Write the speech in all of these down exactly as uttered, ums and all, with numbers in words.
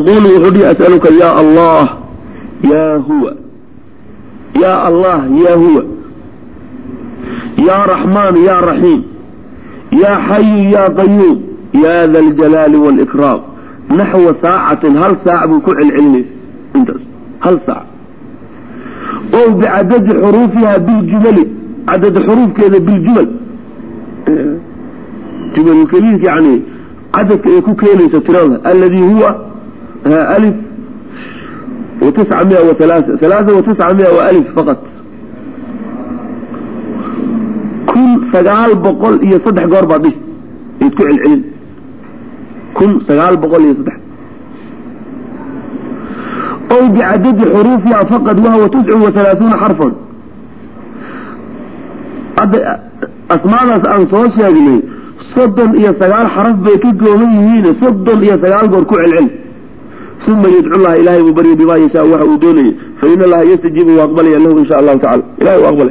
يقول وحدي أسألك يا الله يا هو يا الله يا هو يا رحمن يا رحيم يا حي يا قيوم يا ذا الجلال والإكرام نحو ساعة هل ساعة بكل العلم هل ساعة أو بعدد حروفها بالجمل عدد حروف كذا بالجمل جمل كبير يعني عدد يكون كيلي ستراها الذي هو ألف وتسعمائة وثلاثة ثلاثة وتسعمائة وألف فقط كل سجال بقول يصدح قربة به يتكع العلم كل سجال بقول يصدح أو بعدد حروفها فقط وهو تسع وثلاثون حرفا أسمعنا أنصوص يا جميل صدن إيا سجال حرف بيكيك وميهين صدن إيا سجال قركوع العلم ثم يدعو الله إلهي وبري بما يشاء وحودوني فإن الله يستجيب وأقبله له إن شاء الله تعالى إلهي وأقبله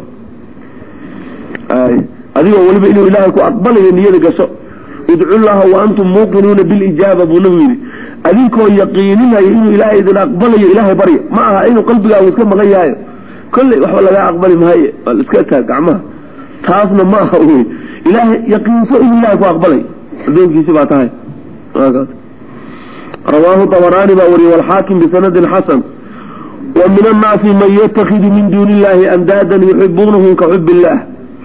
آه. هذه أول بإنه إلهي وأقبله إن يدك شو ادعو الله وأنتم موقنون بالإجابة بنويري أذيك يقيننا إنه إلهي إذن أقبله إلهي بري معها إنه قلبك أو اسكم غياه كل وحول لا أقبل ما هي الاسكتها قعمها تاسنا ما هو إلهي يقين سئل الله وأقبله ذوق في سبعتها هكذا رواه طبراني باوري والحاكم بسند حسن ومن الناس من يتخذ من دون الله أندادا يحبونهم كحب الله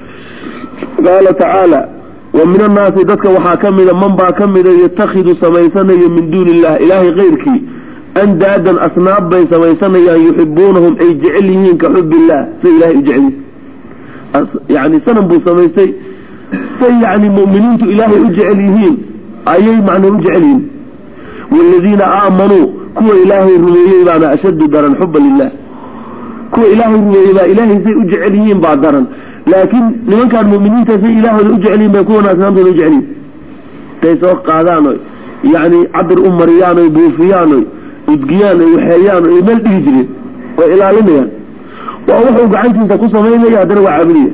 قال تعالى ومن الناس ذاتك وحاكم من من باكم يتخذ سميسنا من دون الله إلهي غيرك أندادا أصناب بين سميسنا يحبونهم أي جعلهم كحب الله سي إلهي جعله يعني سنبو سميسي سي يعني مؤمنين إلهي أجعلهم أي معنى أجعلهم والذين آمنوا كو إلهي الرميين بعد أشد درا حبا لله كو إلهي الرميين إلهي سي أجعلهم بعد درا لكن لمن كان مؤمنين سي إلهي أجعلهم بيكون أسنامهم أجعلهم تيسوق قادانو يعني عبر أمريانو بوفيانو ودقيانو وحيانو يمل بيجري وإلى لميان وأوحوا قعنتهم تقصى مين يهدروا عاملية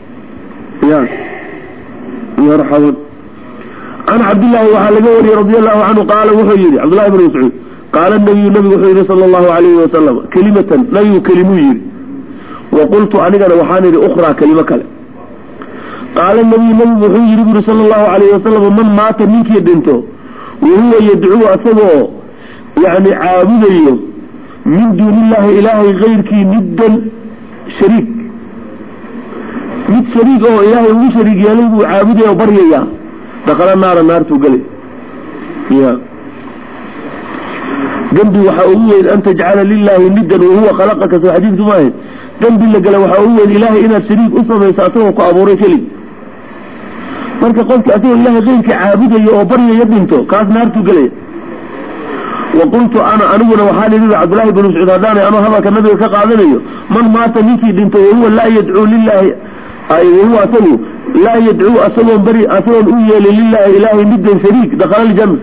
يا مرحبا عن عبد الله وعلى جوري رضي الله عنه قال وحيري عبد الله بن مسعود قال النبي النبي وحيري صلى الله عليه وسلم كلمة لا يكلمني وقلت أنا وحاني أخرى كلمة كلا قال النبي النبي وحيري صلى الله عليه وسلم من مات منك يدنته وهو يدعو أسبه يعني عابديه من دون الله إلهي غيرك ندا شريك مد شريك أو إلهي وشريك يليه عابده وبريه دخل النار النار تقلي يا جنبي وحاول أن تجعل لله ندا وهو خلقك في حديث جماهي جنبي اللي قال وحاول إلهي إنا شريك أصلا يساعته وقابوري كلي فانك قلت أتوه إلهي غيرك عابده وبريه يبنته كانت نار تقلي وقلت أنا أنونا وحالي لله عبد الله بن مسعود هداني أنا هذا كالنبي كقاعدني من مات منك دينته وهو لا يدعو لله أي وهو أسلو لا يدعو أسلو بري أسلو أويا لله إلهي مدا شريك دخل الجنة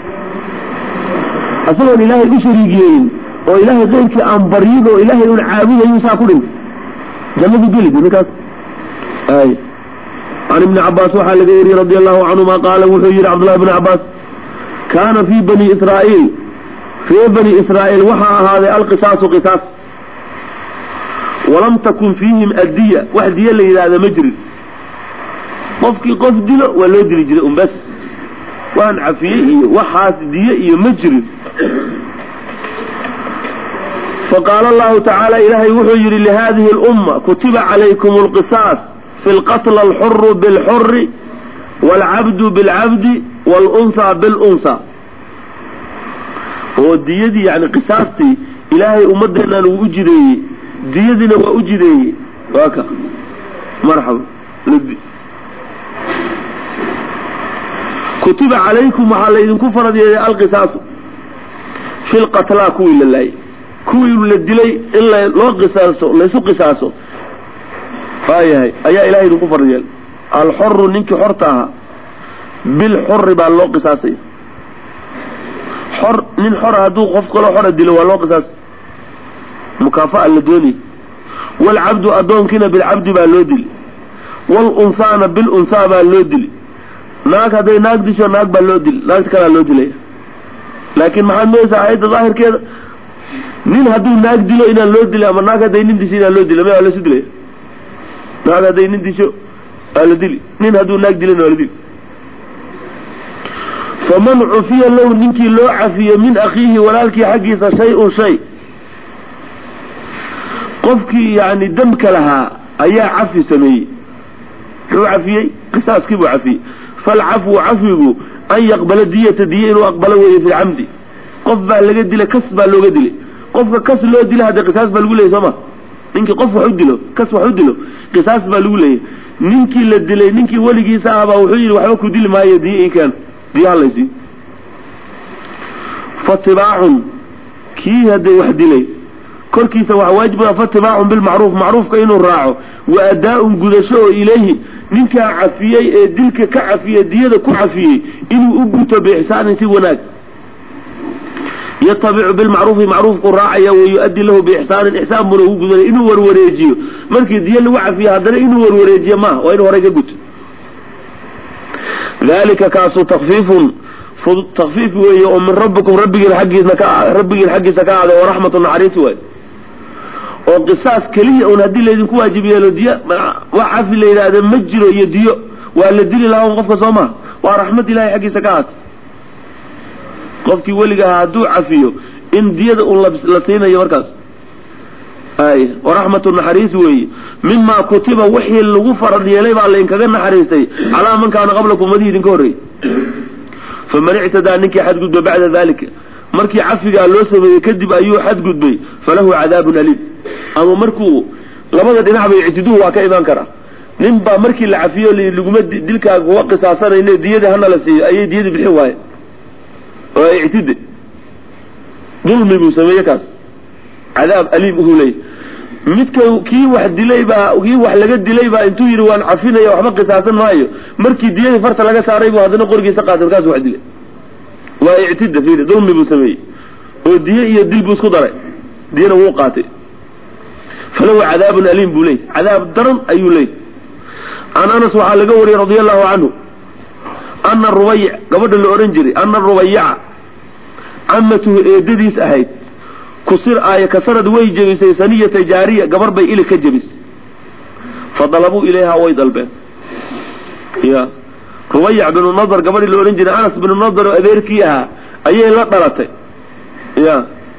أسلو إلهي بشريكين وإلهي غيرك أن بريد وإلهي عابد ينسى كله جنة جلد بكاس أي عن ابن عباس وحال غيري رضي الله عنهما قال وحير عبد الله بن عباس كان في بني إسرائيل في بني إسرائيل وحى هذا القصاص قصاص ولم تكن فيهم الدية وحدية اللي هذا مجري قفكي قف دلو ولا يدري جريء بس وان عفيه وحاس دية مجري فقال الله تعالى إلهي وحجر لهذه الأمة كتب عليكم القصاص في القتل الحر بالحر والعبد بالعبد والأنثى بالأنثى هو الدية يعني قصاصتي إلهي أمدنا وأجري ديدنا وأجري واكا مرحبا لبي كتب عليكم وعلى إذن كفر دي القصاص في القتلى كوي لله كوي للدلي إلا لو قصاصه ليسو قصاصه هاي هاي أيا إلهي إذن كفر دي الحر ننك حرتها بالحر بالله قصاصي حر من حر هدو قفق له حر الدلو والله قصاص مكافأة لدوني والعبد أدون كنا بالعبد بالودل والأنثى بالأنثى بالودل ناك هذي ناك ديشو ناك بالودل ناك كلا بالودل laakiin maxaad mooysaa aayadda daahirkeeda nin hadduu naag dilo inaan loo dilay ama naag hadday nin disho inaan loo dilo ma waa lasu dilaya naag hadday nin disho waa la dili nin hadduu naag dilana waa la dili faman cufiya low ninkii loo cafiyo min akhiihi walaalkii xaggiisa shay-un shay qofkii yani damka lahaa ayaa cafi sameeyey muxuu cafiyey qisaaskii buu cafiyey falcafwu cafigu an yaqbala diyata diye inuu aqbalo weeye fi lcamdi qof baa laga dilay kas baa looga dilay qofka kas loo dila hadda qisaas baa lagu leeyay sooma ninkii qof wax u dilo kas wax u dilo qisaas baa lagu leeyay ninkii la dilay ninkii weligiisa ahbaa wuxuu yidhi waxba ku dili maayo diye ikan diye halaysi fatibaaxun kii hadday wax dilay korkiisa waxa waajib ah fatibaaxun bilmacruuf macruufka inuu raaco wa adaa-un gudasho oo ilayhi ninkaa cafiyey ee dilka ka cafiyey diyada ku cafiyey inuu u guto biixsaanin si wanaag yatabicu bilmacruufi macruufku raacaya wayuaddi lahu biixsaanin ixsaan buna ugu gudanay inuu warwareejiyo markii diya lagu cafiyo haddana inuu warwareejiyo maaha waa inuu horay ka guto dalika kaasu takfiifun takfiif weeye oo min rabbikum rabbigiin xaggiisna ka rabbigiin xaggiisa ka aaday oo raxmatu naxariis waay oo qisaas keliya un haddii laydinku waajib yeelo diyo wax cafi la yidhaahda ma jiro iyo diyo waa la dili lahaa un qofka soo maha waa raxmad ilahay xaggiisa ka aatay qofkii weliga ahaa hadduu cafiyo in diyada un la siinayo markaas ay waraxmatu naxariis weeye mima kutiba wixii lagu farad yeelay baa lainkaga naxariistay calaa man kaana qablakum umadihii idinka horreeyey faman ictadaa ninkii xadgudba bacda dalika markii cafigaa loo sameeyey kadib ayuu xadgudbay falahu cadaabun aliim ama markuu labada dhinac bay ictiduhu waa ka imaan karaa nin baa markii la cafiyo laguma dilkaaga kuga qisaasanayne diyadii hana la siiyo ayay diyadii bixin waaye oo ay ictide dulmi buu sameeye kaas cadaab aliim uhuu leeyay midka kii wax dilay baa kii wax laga dilay baa intuu yidhi waan cafinaya waxba qisaasan maayo markii diyadii farta laga saaray buu haddana qorigiisa qaatay markaas wax dilay waa ictida fiiri dulmi buu sameeyey oo diye iyo dil buu isku daray diyana wuu qaatay falahu cadaabun aliim buu leeyay cadaab daran ayuu leeyay can anas waxaa laga wariyey radia allahu canhu ana rubayc gabadha la ohan jiray ana rubayaca camatuhu eedadiis ahayd kusir aaya kasarad way jebisay saniyata jaariya gabar bay ilig ka jebisay fadalabuu ilayha way dalbeen ya rubayac binu nadar gabadhii la ohan jiray anas binu nadar oo adeerkii ahaa ayay la dhalatay ya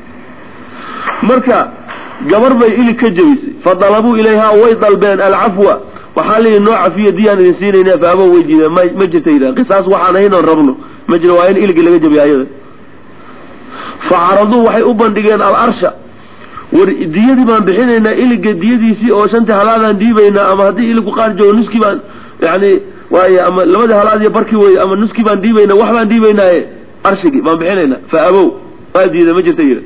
marka gabar bay ilig ka jebisay fadalabuu ilayha way dalbeen alcafwa waxaa la yidhi noo cafiyo diyaan idin siinayna faabo way diideen ma ma jirta yidhaha qisaas waxaan ahayn oon rabno ma jiro waa in iligi laga jebiyo ayada facaraduu waxay u bandhigeen alarsha war diyadii baan bixinaynaa iliga diyadiisii oo shantii halaadaan dhiibaynaa ama haddii iligu qaar joogo nuskii baan yani waay ama labadii halaad iyo barkii wey ama nuskii baan dhiibaynaa wax baan dhiibaynaaye arshigii baan bixinaynaa fa abow waa diida ma jirta yidha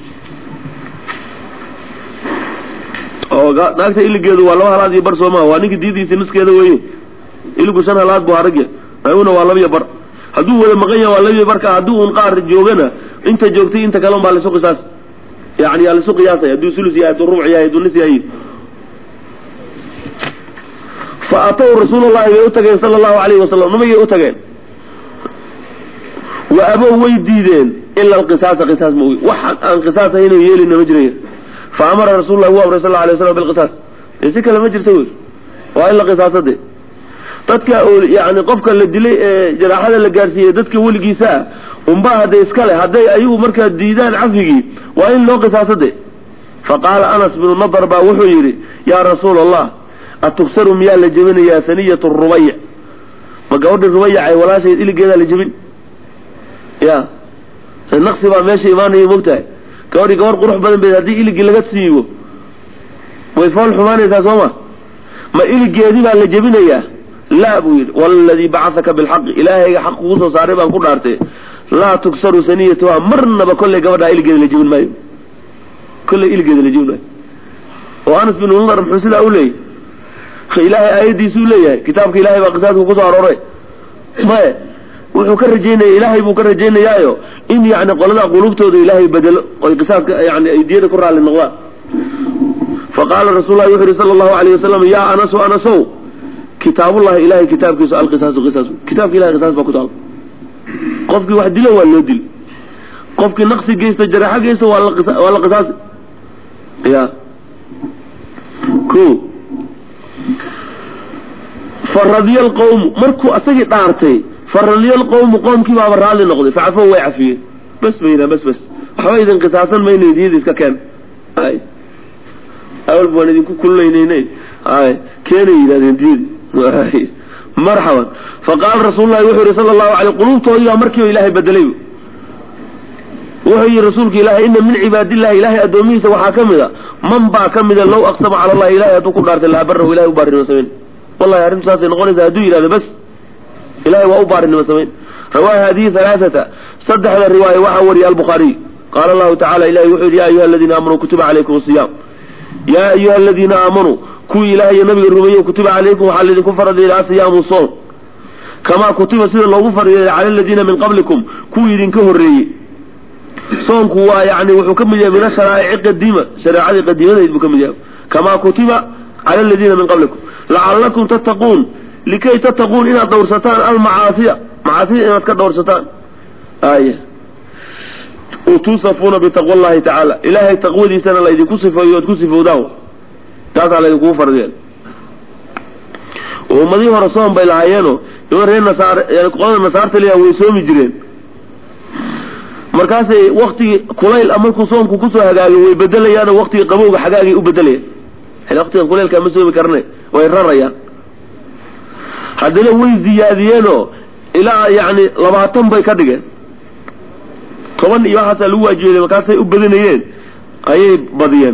oo naagta iligeedu waa laba halaad iyo bar soomaa waa ninka diyadiisi nuskeeda weye iligu shan halaad bu haragya una waa labiyo bar hadduu wada maqan yaha waa labiyo barka hadduu un qaar joogana inta joogtay inta kale un baa laisu qisaas yani yaa laisu qiyaasay hadduu sulus yahay hadduu rubuc yahay hadduu nis yahay fa ataw rasuulallahi bay u tageen sala allahu alayhi wasalam nabigay u tageen wa abow way diideen ila alqisaasa qisaas ma ogi wax aan qisaas ahayn oo yeelina ma jiraya fa amara rasuulullahi wuu amray sal alla alay waslam bilqisaas ee si kale ma jirta wey waa in la qisaasade dadka yani qofka la dilay ee jaraaxada la gaarsiiyey dadka weligiisa ah unbaa hadday iskale hadday ayagu markaa diidaan cafigii waa in loo qisaasade faqaala anas binu nadar baa wuxuu yidhi yaa rasuula allah atuksaru miyaa la jebinayaa saniyatu rubayac ma gabadhi rubayac ay walaashayd iligeedaa la jebin ya naqsi baa meesha imaanaya mogtahay gabadhi gabar qurux badan bay haddii iligii laga siibo way fool xumaanaysaa sooma ma iligeedii baa la jebinayaa laa buu yidhi waladii bacasaka bilxaqi ilaahayga xaq kugu soo saaray baan ku dhaartay laa tuksaru saniyatuha marnaba kolley gabadhaa iligeeda la jebin maayo kolley iligeeda la jebin maayo oo anas bin nadar muxuu sidaa u leeyahy ilaahay aayadiisuu leeyahay kitaabka ilahay baa qisaaska kusoo arooray maye wuxuu ka rajaynaya ilaahay buu ka rajaynayaayo in yani qolada qulubtooda ilaahay bedelo oy qisaaska yani ay diyada ku raalli noqdaan faqaala rasuulullahi wuxu yidhi sala allahu alayh wasalam yaa anasu anasow kitaabullahi ilahay kitaabkiisu alqisaasu qisaasu kitaabka ilahay qisaas baa ku taala qofkii wax dilo waa loo dil qofkii naqsi geysta jaraxa geysta waa la qisa waa la qisaas ya ko faradiyal qawm markuu asagi dhaartay faradiyal qawm qawmkii baa raali noqday faafo way afiyeen bas bayna bas bas waxa idin qisaasan ma inay diid iska keen ay awal baan idin ku kulleynay ay keenay yiraahdeen diid marhaban faqal rasuulullaahi sallallahu alayhi qulubtooda markii ilaahay bedelay وهي رسولك إلهي إن من عباد الله إلهي أدوميس وحاكمه من با كمده لو أقسم على الله إلهي أتوكل دارت الله بره وإلهي أبارن وسمين والله يا رب ساسي نقول إذا أدوي إلى بس إلهي وأبارن وسمين رواية هذه ثلاثة صدح الرواية وحوري البخاري قال الله تعالى إلهي وحيد يا أيها الذين آمنوا كتب عليكم الصيام يا أيها الذين آمنوا كو إلهي نبي الرمي كتب عليكم وحال الذين فرض إلى صيام الصوم كما كتب سير الله فرض على الذين من قبلكم كو إذن كهري صومك هو يعني وحكم من الشرائع القديمة شرائع القديمة يحكم كما كتب على الذين من قبلكم لعلكم تتقون لكي تتقون إلى دورستان المعاصي معاصي إلى دورستان آية وتصفون بتقوى الله تعالى إلهي تقوى دي سنة الله يدي كسف ويدكسف وداو تعالى على يكون فرضيان ومديه رسولهم بيلعيانه يقول هنا نصار يعني قول النصار تليها ويسوم يجرين markaasay waqti kulayl amarku soomku ku soo hagaagay way bedelayaan waqti qabowga xagaagay u bedelayaan hal waqtiga kulaylka ma soo karnay way rarayaan hadana way ziyaadiyeen ila yaani labaatan bay ka dhigeen toban iyo waxa lagu waajibay markaasay u badinayeen ayay badiyeen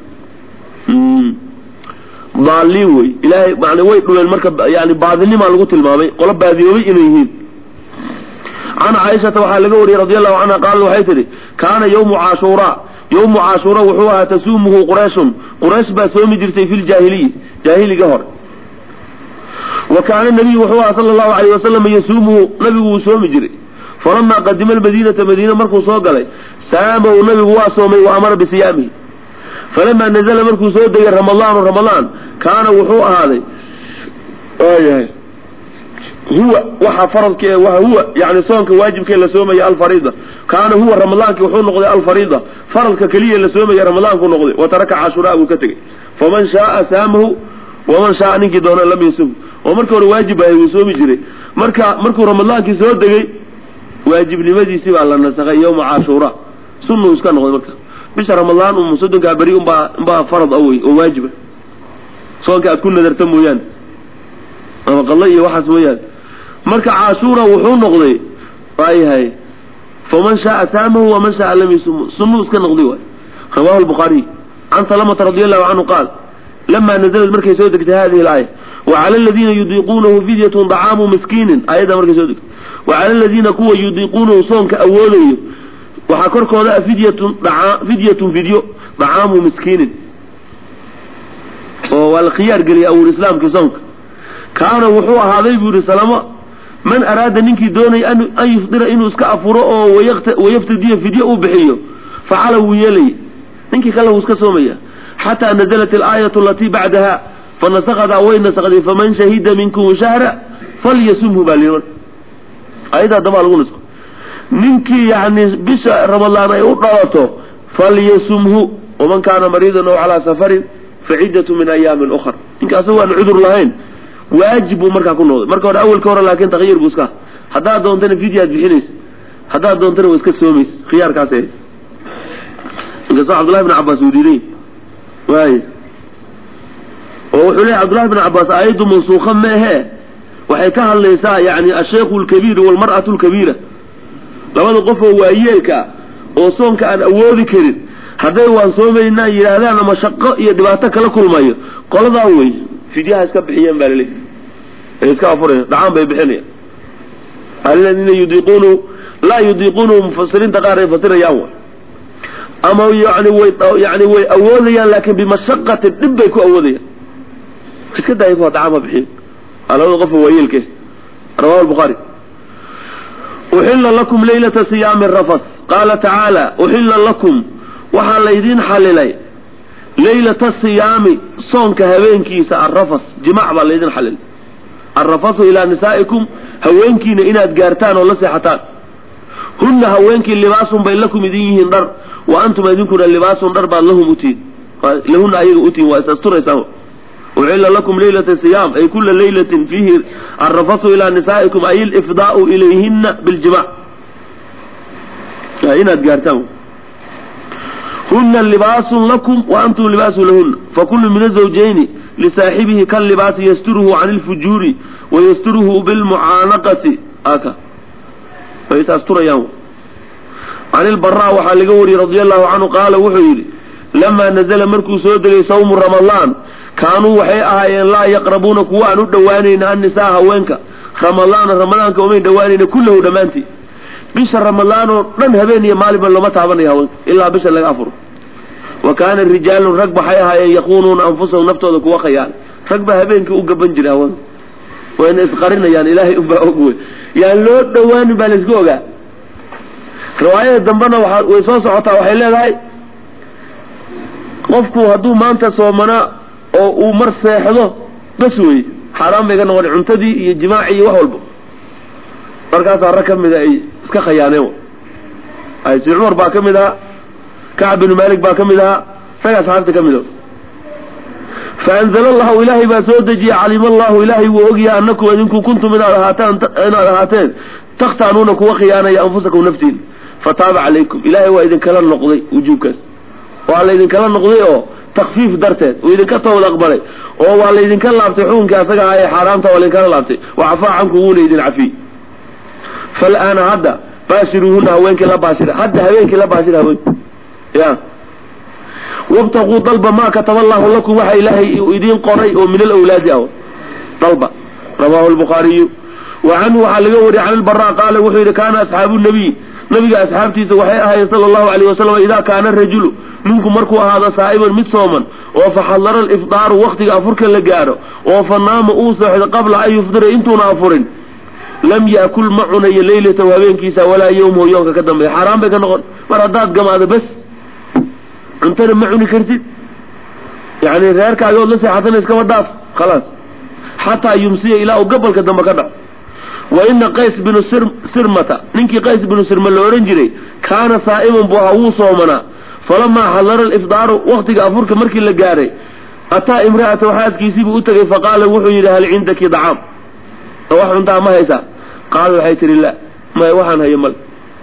baali way ilaahay macna way dhuleen marka yaani baadinima lagu tilmaamay qolo baadiyoobay inay yihiin عن عائشة وحال قوري رضي الله عنها قال وحيثري كان يوم عاشوراء يوم عاشوراء وحوها تسومه قريش قريش بسومي جرتي في الجاهلية جاهلي قهر وكان النبي وحوها صلى الله عليه وسلم يسومه نبي وسومي جري فلما قدم المدينة مدينة مركو صوغلي سامه النبي واسومي وأمر بصيامه فلما نزل مركو صوغلي رمضان رمضان كان وحوها هذا آيه هو وحا فرض كي وهو يعني صومك واجب كي لسومي الفريضة كان هو رمضان كي وحو نقضي الفريضة فرض ككلية لسومي رمضان كي نقضي وترك عاشوراء وكتغي فمن شاء سامه ومن شاء نكي دون لم يسوم ومركو واجب هي يسومي جري مركا مركو رمضان كي سو دغي واجب لمدي سيب على النسخ يوم عاشوراء سنه اسكا نقضي مركا بش رمضان ومصدق بري ام با فرض اوي وواجب صومك كل درتم ويان اما قليه وحس ويان marka caashura wuxuu noqday ayhay faman shaa saamahu wa man shaa lam yusum sunu iska noqday way rawahu al-bukhari an salama radiyallahu anhu qala lamma nazalat markay soo degtay hadhihi al-ayah wa 'ala alladhina yudiqunahu fidyatun ta'amu miskinin ayada markay soo degtay wa 'ala alladhina kuwa yudiqunahu soonka awoodayo waxa korkooda fidyatun da'a fidyatun video ta'amu miskinin oo wal khiyar gali aw islaamka soonka kaana wuxuu ahaaday buu salama من أراد منك دوني أن يفطر إنه اسك أفره ويفتدي فدية بحيه فعله يلي منك قاله اسك سومية حتى نزلت الآية التي بعدها فنسقط وين نسقط فمن شهد منكم شهر فليسمه باليوم أيضا دم على قولك منك يعني بش رمضان يقرأته فليسمه ومن كان مريضا أو على سفر فعدة من أيام أخرى إنك أسوأ العذر لهين واجب مركا كنود مركا اول كوره لكن تغيير بوسكا حدا دونتنا فيديو بخينيس حدا دونتنا واسكا سوميس خيار كاسه انقص عبد الله بن عباس وديني واي وحلي عبد الله بن عباس ايض منسوخا ما هي waxay ka hadlaysaa yani الشيخ الكبير والمرأة الكبيرة labada qof oo waayeelka oo soonka aan awoodi karin haday waan soomeynaa yiraahdaan ama shaqo iyo dhibaato kala kulmayo qolada way fidiyaha iska bixiyeen baalay iska afureen dacaan bay bixinayaan alladina yudiqunu la yudiqunu mufassirin taqaray fasirayaan ama yani way yani way awoodayaan laakiin bimashaqati dib bay ku awoodayaan iska daayay ku dacaan bixin alawada qof waayilka rawahu al-bukhari uhilla lakum laylata siyam ar-rafas qala ta'ala uhilla lakum wa halaydin halalay ليلة الصيام صونك هوينكيس الرفص جماع بالليدين حلل الرفص إلى نسائكم هوينكين إنا تقارتان ولا سيحتان هن هوينك اللباس بين لكم إذنهن در وأنتم إذنكم اللباس در بعد لهم أتين لهن أيضا أتين وأستر يساهم وعلى لكم ليلة الصيام أي كل ليلة فيه الرفض إلى نسائكم أي الإفضاء إليهن بالجماع هنا تقارتهم هن اللباس لكم وأنتم لباس لهن فكل من الزوجين لصاحبه كاللباس يستره عن الفجور ويستره بالمعانقة آكا فيتستر يوم عن البراء وحالقوري رضي الله عنه قال وحيري لما نزل مركو سودري صوم رمضان كانوا وحيئها لا يقربون كوان الدوانين النساء هوينك رمضان رمضان كومين دوانين كله دمانتي بشر رمضان لن هبيني مالبا لما تعبني هوين إلا بشر لك أفر وكان الرجال رقب حيها يقونون أنفسهم نفتوا ذكوا خيال رقب هبينك أقب بنجر هوين وإن إسقرنا يعني إلهي أبا أقوي يعني لو دواني بالسقوقة رواية دنبنا ويصوص عطا وحيلة هاي qofku haduu maanta soomana oo uu mar seexdo bas way xaraam bay noqon cuntadii iyo jimaaci iyo wax walba markaas arka kamid ay iska khiyaaneen ay Umar baa kamid ah Ka'b bin Malik baa kamid ah saga saxaabta kamid ah فأنزل الله إلهي بسودجي علم الله إلهي وأجي أنكم إنكم كنتم من هاتين أنا هاتين تختانونك وخيانة أنفسكم نفسين فتاب عليكم إلهي وإذا كان النقضي وجوكس وعلى إذن كلا نقضيه تخفيف درته وإذن كتوا الأقبلي وعلى إذن كلا لابتحون كاسقا هاي حرامته وإذن كلا لابتح وعفا عنكم قولي إذن عفي فالآن هذا باشروهن هوين كلا باشر حتى هوين كلا باشر هوين يا وابتغوا طلب ما كتب الله لكم وحي إلهي وإذن قري ومن الأولاد أو طلب رواه البخاري وعنه وحلقوري عن البراء قال وحي كان أصحاب النبي نبي أصحابتي وحي صلى الله عليه وسلم إذا كان الرجل منكم مركوا هذا صائما متصوما وفحضر الإفطار وقت أفرك اللقاره وفنام أوسح قبل أن يفطر انتو نافرين لم يأكل معنا ليلة وبين كيسا ولا يوم ويوم كدم حرام بك نقول مردات قم هذا بس انت معوني كرتي يعني غيرك يقول لسي حتى نسكب الضعف خلاص حتى يمسي إلى قبل كدم كدم وإن قيس بن سرمة ننكي قيس بن سرمة الأورنجري كان صائما بوهو صومنا فلما حضر الإفطار وقت أفرك مركي اللقاري أتى امرأة وحاد كيسيب أتغي فقال وحي هل عندك طعام وحي انتها ما هيسا قال وحيت لله ما يوحن هي مل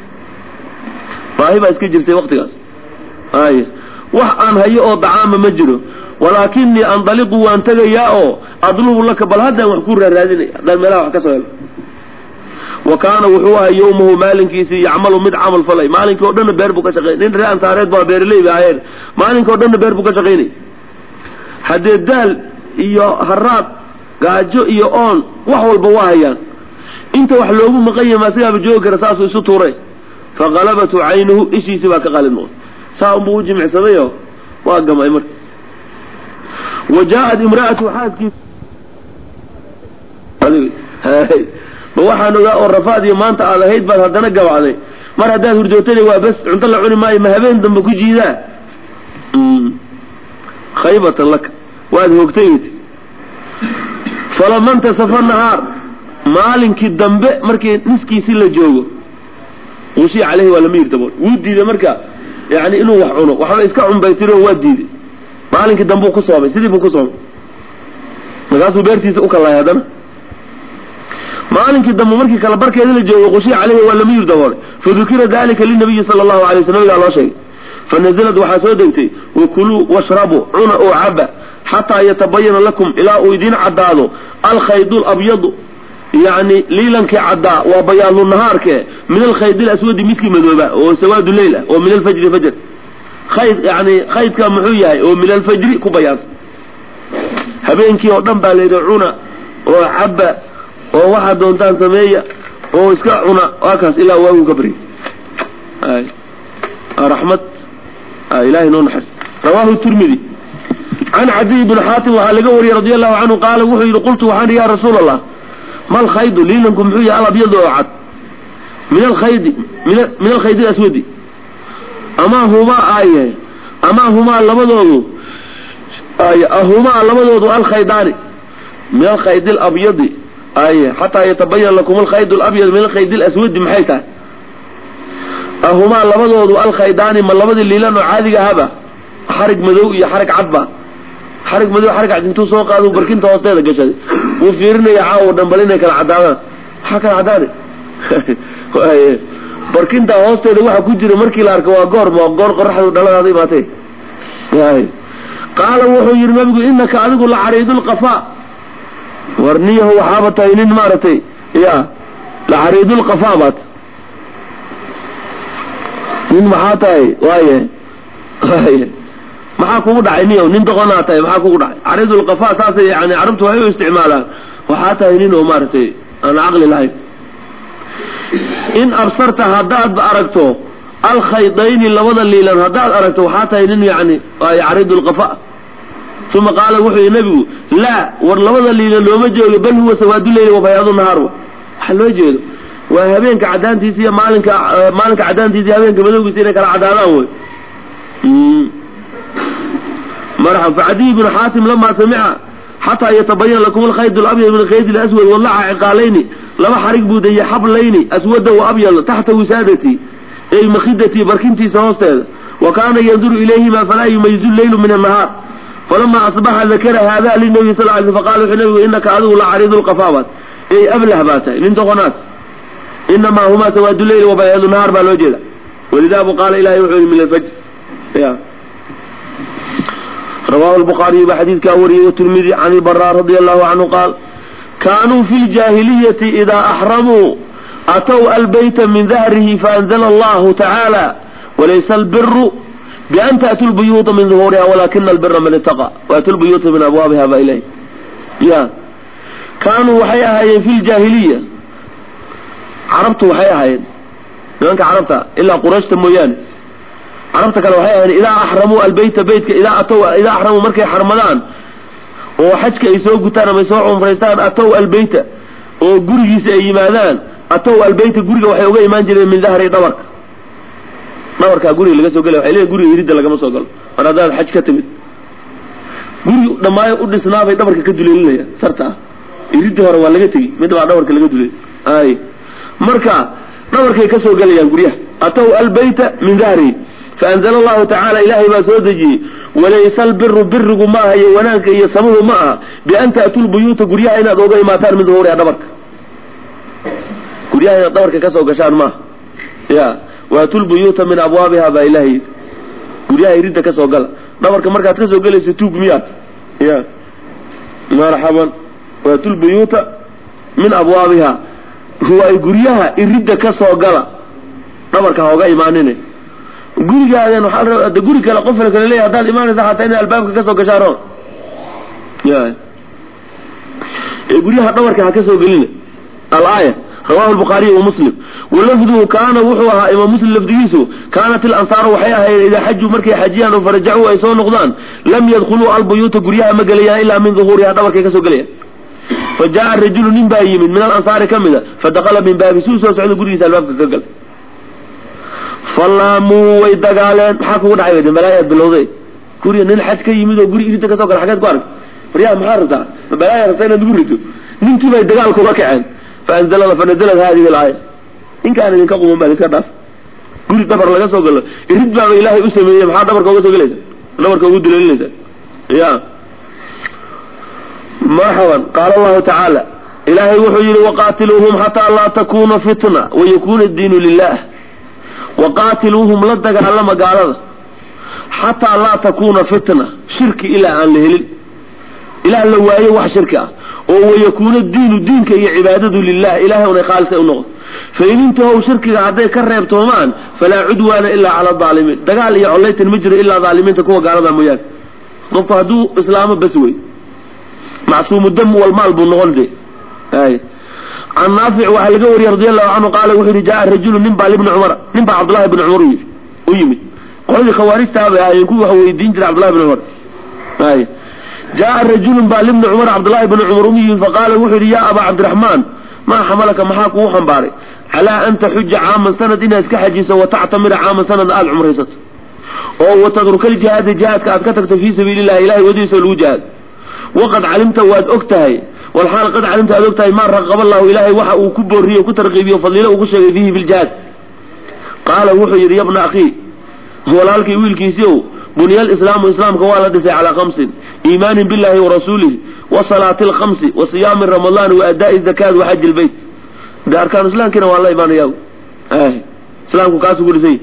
ما هي بأسكي جرتي وقت قاس آيه وحن هي أو طعام مجره ولكني أنطلق وأنتغي ياء أطلب لك بل هذا وحكور الرازين هذا الملاح كسوه وكان وحوها يومه مالنكيسي يعمل مد عمل فلي مالنك ودن بير بو كشقين nin raan taareed baa beerley baayeen maalinka wadana beer buu ka shaqeynay hadee daal iyo haraad gaajo iyo oon wax walba waa hayaan inta wax loogu maqayma siyaab joog rasaas isu tuuray faqalabatu aynuhu ishiisi baa ka qalin noqday saa uu jimicsaday waa gamay mar wajaad imraatu haaski hay waxaan ogaa rafaad iyo maanta aad ahayd baad hadana gabacday mar hadaad hurdootay waa bas cunto la cuni maayo ma habeen dambe ku jiidaa khaybatan lak waad hoogtay falaman tasafa nahar maalinki dambe markii niskiisi la joogo وشي عليه ولا مير دبول ودي ده marka yaani inuu wax cuno waxa iska cunbaytiro waa diiday maalinka dambe ku soobay sidii buu ku soobay magaasuu beertiisa u kala yaadana maalinka dambe markii kala barkeeda la joogo qushi عليه wala miyir dabool fadukira dalika lin nabiy sallallahu alayhi wasallam ila shay فنزلت وحاسودتي وكلوا واشربوا عنا او عبا حتى يتبين لكم الى ايدين عدادو الخيط الابيض يعني ليلا كعداء وبياض النهار ك من الخيط الاسود مثل مذوبه وسواد الليله ومن الفجر فجر خيط يعني خيط كمحويه ومن الفجر كبياض habeenkii oo dhan baa leeyahay cuna oo xabba oo waxa doontaan sameeya oo iska cuna wakaas ilaa waagu kabri ay rahmat ilaahi noo naxas rawahu tirmidhi an adi ibn hatim wa laga wariy radiyallahu anhu qala wuxuu yiri qultu waxaan ya rasuulallah mal khayd linkum huwa ala biyad wa'ad min al khayd min al khayd al aswad ama huma ayay ama huma labadoodu ay ahuma labadoodu al khaydani min al khayd al abyad ay hatta yatabayyan lakum al khayd al abyad min al khayd al aswad maxayta ahumaa labadoodu alkhaydaani ma labadii liilan oo caadiga haba xarig madow iyo xarig cadba xarig madow xarig cad intuu soo qaado barkinta hoosteeda gashaday wuu fiirinaya caawo dhan bal inay kala cadaadaan maxaa kala cadaade barkinta hoosteeda waxa ku jira markii la arko waa goor ma goor qoraxdu dhaladaada imaatay qaala wuxuu yidhi nabigu inaka adigu la cariidul qafaa warniyahu waxaaba tahay nin maaragtay ya la cariidul qafaa baad nin maxaa tahay waaye waaye maxaa kugu dhacay niyow nin doqonaa tahay maxaa kugu dhacay cariidul qafaa saasay yani carabtu way u isticmaalaan waxaa tahay nin oo maaragtay aan caqli lahayn in absarta haddaad aragto alkhaydayni labada liilan haddaad aragto waxaa tahay nin yani waaye cariidul qafaa uma qaala wuxuu yihi nabigu laa war labada liilan looma jeedo bal huwa sawaadu leyli wa bayaadu nahaar waxa loo jeedo waa habeenka cadaantiisa iyo maalinka maalinka cadaantiisa iyo habeenka madowgiisa inay kala cadaadaan wey marxab facadiy bn xaatim lama samica xataa yatabayana lakum alkhayd alabyad min alkhayd alaswad walaca ciqaalayni laba xarig buu dayay xablayni aswada wa abyad taxta wisaadati ay makhidati barkintiisa hoosteeda wa kaana yanduru ilayhima falaa yumayizu leylu min annahaar falama asbaxa dakara hada linabiy sal l faqala wuxuu nabigu inaka adigu la cariidu lqafaabaad ay ablah baa tahay nin doqonaas inamaa humaa sawaadu leyli wa bayaadu nahaar baa loo jeeda walidaabu qaala ilahay wuxuu yihi min alfajr ya rawahu lbukhaariy ba xadiidkaa wariyey watirmidi can ilbara radi allahu canhu qaal kaanuu fi ljaahiliyati idaa axramuu atow albayta min dahrihi faanzala allahu tacaala walaysa albiru bian taatu lbuyuuta min duhuuriha walakina albira man itaqa waatu lbuyuuta min abwaabiha ba ilahy ya kaanuu waxay ahaayeen fi ljaahiliya carabtu waxay ahaayeen nimanka carabta ilaa qurayshta mooyaane carabta kale waxay ahaayeen idaa axramuu albayta baytka idaa atow idaa axramuu markay xarmadaan oo xajka ay soo gutaan ama ay soo cumraystaan atow albayta oo gurigiisa ay yimaadaan atow albayta guriga waxay uga imaan jireen min dahri dhabarka dhabarkaa guriga laga soo gelay waxay leeyihin guriga iridda lagama soo galo mar haddaad xaj ka timid guri dhammaayo u dhisnaabay dhabarka ka duleelinaya sarta ah iriddi hore waa laga tegi mid baa dhabarka laga duley ay marka dhabarkay ka soo gelayaan guryaha atow albayta min dahrihi faanzala allahu tacaala ilaahay baa soo dejiyey walaysa albiru birigu ma aha iyo wanaagga iyo samuhu ma aha bian taatu lbuyuuta guryaha inaad oga imaataan min duhuuriha dhabarka guryaha inaad dhabarka kasoo gashaan maaha ya waatu lbuyuuta min abwaabiha baa ilahay guryaha iridda kasoo gala dhabarka markaad kasoo gelayso tuug miyaad ya marxaban waatu lbuyuuta min abwaabiha huwa guryaha iridda kasoo gala dhabarka hooga imaanine gurigaadan waxaa la rabaa guri kale qof kale leeyahay haddaad imaanaysa xataa inay albaabka kasoo gashaan ya ee guryaha dhabarka ha kasoo gelina alaaya rawahu lbukhaariy wa muslim walafduhu kaana wuxuu ahaa imaam muslim lafdigiisu kaanat ilansaaru waxay ahaayeen idaa xajuu markay xajiyaan oo farajacuu ay soo noqdaan lam yadkhuluu albuyuuta guryaha ma gelayaan ilaa min duhuuriha dhabarkay kasoo gelayaan fa jaa rajulu nin baa yimid min alansaari ka mida fadakala min baabi suu soo socda gurigiisa albaabka ka galay falaamuu way dagaaleen maxaa kugu dhacay ba balaayaad bilowday guriga nin xaj ka yimid oo guri irinta kasoo gala xageed ku arag waryaha maxaa rabtaa ma balaaya rabtaa inaad ugu rito ninkii bay dagaalka uga kaceen faanzala fanazalad hadihi alaaya ninkaan idinka quman baa iska dhaaf guri dhabar laga soo galo irid baaba ilaahay u sameeyey maxaa dhabarka uga soo gelaysa dhabarka ugu duleelinaysa ya marxaban qaala allahu tacaala ilaahay wuxuu yihi waqaatiluuhum xataa laa takuna fitna wayakuna addiinu lilah waqaatiluuhum la dagaalama gaalada xataa laa takuna fitna shirki ilaa aan la helin ilaa la waayo wax shirki ah oo wayakuuna diinu diinka iyo cibaadadu lilah ilahay unay khaalisa u noqdo fain intahow shirkiga hadday ka reebtoomaan falaa cudwaana ilaa cala aalimiin dagaal iyo collaytan ma jiro ilaa aalimiinta kuwa gaalada mooyaane qofku hadduu islaamo bas wey macsuumu dam walmaal buu noqon de ay can naafic waxaa laga wariyey radi allahu canhu qaala wuxuu yihi jaa rajulu nin baa libni cumara nin baa cabdullahi bni cumar u yimid qoladii khawaarijtaa bay ahaayeen kuwii wax weydiin jiray cabdullahi bni cumar ay jaa rajulun baa libni cumar cabdullahi bni cumar u yimid faqaala wuxuu yihi yaa abaa cabdiraxmaan maa xamalaka maxaa kugu xambaaray calaa an taxuja caaman sanad inaad iska xajiso watactamira caaman sanadna aada cumraysato oo watadruka aljihaada jihaadka aad ka tagto fii sabiili illahi ilahay wadiisa lagu jihaad waqad calimta waad og tahay walxaal qad calimta aad og tahay maa raqaba allahu ilaahay waxa uu ku booriye ku tarqiibiyo fadliilo uu ku sheegay fiihi biljihaad qaala wuxuu yidhi yabna akhii walaalkii wiilkiisiiow bunya alislaamu islaamka waa la dhisay calaa khamsin iimaanin billahi warasuulihi wa salaati alkhamsi wa siyaami ramadaan wa adaa'i zakaat wa xaji lbeyt de arkaanu islaamkiina waa la imaanayaa islaamku kaasuu ku dhisay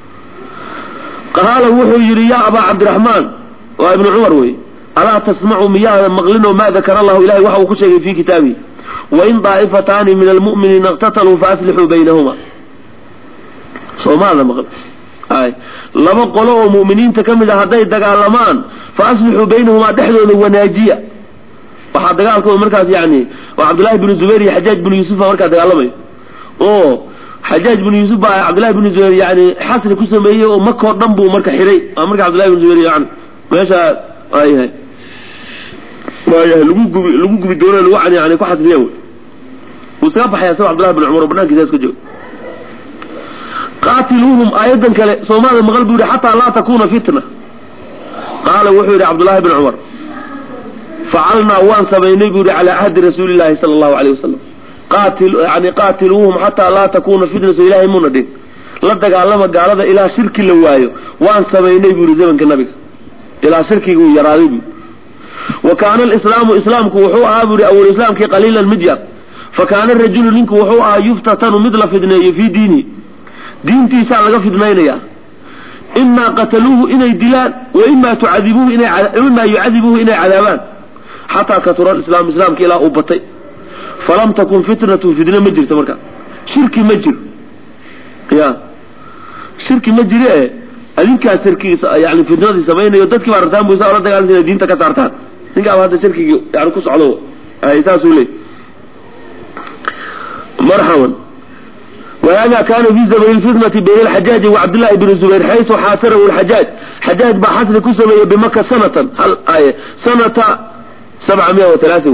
qaala wuxuu yidhi yaa abaa cabdiraxmaan waa ibnu cumar wey alaa tasmacu miyaada maqlinoo maa dakara allahu ilahay waxa uu ku sheegay fii kitaabihi wain daa'ifataani min almu'miniina iqtataluu faaslixuu baynahuma soomaada maql ay laba qolo oo mu'miniinta ka mid a hadday dagaalamaan fa aslixuu baynahumaa dhexdooda wanaajiya waxaa dagaalkooda markaas yani waa cabdullahi binu zubayr iyo xajaaj binu yuusufa markaa dagaalamayo oo xajaaj binu yuusuf baa cabdullahi binu zubayr yani xasri ku sameeyey oo makoo dhan buu marka xiray waa marka cabdullahi binu zubayr yani meesha ayahay waayahay lagu gubi lagu gubi doono lagu yani yani ku xasriya wey wuu iskaga baxaya isaga cabdullahi bin cumar oo banaankiisa iska jooga qaatiluuhum aayadan kale soomaalida maqal buu yihi xataa laa takuna fitna qaala wuxuu yidhi cabdullahi bin cumar facalnaa waan samaynay buu yihi calaa ahdi rasuuli llahi sala allahu alayh wasalam qaatil yani qaatiluuhum xataa laa takuna fitna so ilahay muna dhin la dagaalama gaalada ilaa shirki la waayo waan samaynay buu yihi zamanka nabiga ilaa shirkiga uu yaraaday buu wa kaana alislaamu islaamku wuxuu ahaa buu yihi awal islaamkii qaliilan mid yar fa kaana rajulu ninku wuxuu ahaa yuftatanu mid la fidneeyo fii diinihi diintiisaa laga fidnaynayaa imaa qataluuhu inay dilaan wa imaa tucadibuuhu inay imaa yucadibuuhu inay cadaabaan xataa kasura alislaam islaamka ilaa uu batay falam takun fitnatu fitne ma jirto marka shirki ma jiro ya shirki ma jiro e adinkaa shirkigiisa yani fitnadii samaynayo dadkii baa rabtaan bu saa ola dagaalansa inay diinta ka saartaan ninkaaba hadda shirkigii yani ku socdo saasuu leey marxaban وهذا كان في زمن الفتنة بين الحجاج وعبد الله بن الزبير حيث حاصره الحجاج حجاج بحث كسبه بمكة سنة هل آية سنة سبعمائة وثلاثة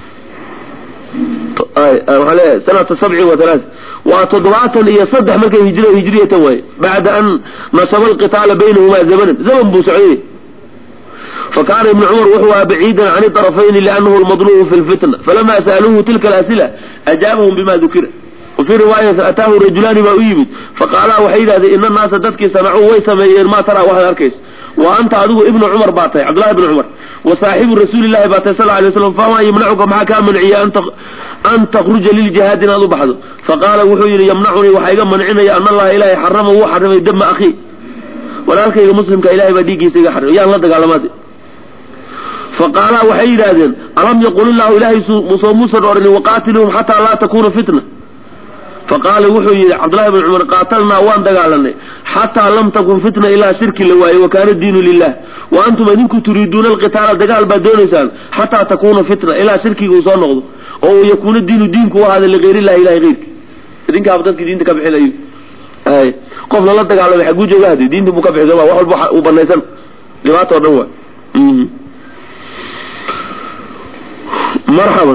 آية سنة سبع وثلاثة وتضرعة يصدح مكة هجرية هجرية وهي بعد أن نصب القتال بينهما زمنا زمن بوسعيد فكان ابن عمر وهو بعيدا عن الطرفين لأنه المظلوم في الفتنة فلما سألوه تلك الأسئلة أجابهم بما ذكر وفي رواية أتاه رجلان ما أيبت فقالا وحيدا إن الناس تدكي سمعوا ويسمير ما ترى وهذا أركيس وأنت عدو ابن عمر باطي عبد الله بن عمر وصاحب رسول الله باطي صلى الله عليه وسلم فما يمنعك معك منعي أن أن تخرج للجهاد ناضو بحثه فقال وحيدا يمنعني وحيدا منعني أن الله إلهي حرمه وحرم دم أخي ولكن المسلم كإلهي بديكي سيغا حرم يا الله دقال ماتي فقال وحيدا ألم يقول الله إلهي مصوموسا وقاتلهم حتى لا تكون فتنة فقال وحي عبد الله بن عمر قاتلنا وان دغالنا حتى لم تكن فتنة إلى شرك لله وكان الدين لله وأنتم إنكم تريدون القتال دغال بدونسان حتى تكون فتنة إلى شرك وصول نقض أو يكون الدين دينك وهذا لغير الله إله غيرك دينك أبدتك دينك بحيل أيوه أي قفل الله دغال بحقو جوهدي دينك مكبح زوا وحل وبنيسان لغاية ونوع مرحبا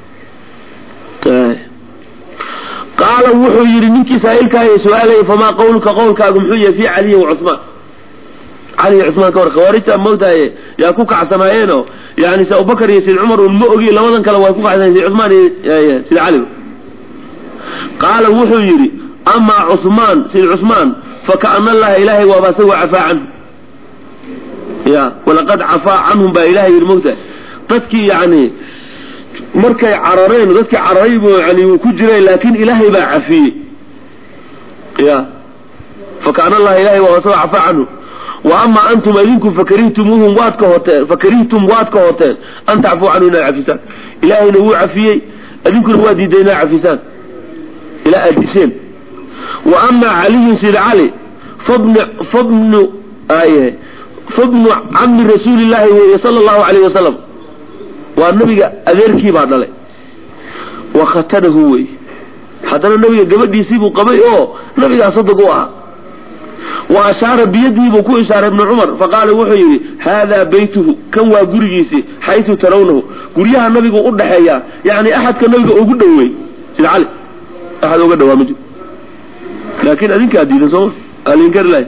أي قال وحو يري نينكي سائلك يا سؤالي فما قولك قولك محوية في علي وعثمان علي وعثمان كور خوارج موتا يا كوكا عسماينو يعني سأبو بكر يسيد عمر والمؤقي لماذا كلا وكوكا عسماينو عثمان يا سيد علي قال وحو يري أما عثمان سيد عثمان فكأن الله إلهي وما سوى عفا عنه يا ولقد عفا عنهم با إلهي الموتى تذكي يعني markay carareen dadkii cararaybu yani uu ku jiray laakiin ilaahay baa cafiyey ya fakana allah ilaahay waa soo cafa anhu wa amma antum idinku fakarihtumhum waad ka hoteen fakarihtum waad ka hoteen an ta'fu anhu ila afisan ilaahayna wuu cafiyey idinkuna waa diidayna afisan ila adiseen wa amma ali sid ali fabn fabn aye fabn ammi rasulillahi sallallahu alayhi wasallam والنبي أذيركي بعد له وختنه هو حتى النبي قبل يسيبه قبل أوه النبي صدقوها وأشار بيده بكو إشارة ابن عمر فقال وحي هذا بيته كم وقريسي حيث ترونه قريها النبي قد حيا يعني أحد كان النبي قد دوي سيد علي أحد قد دوي مجد لكن أذنك أدين صور الإنكار له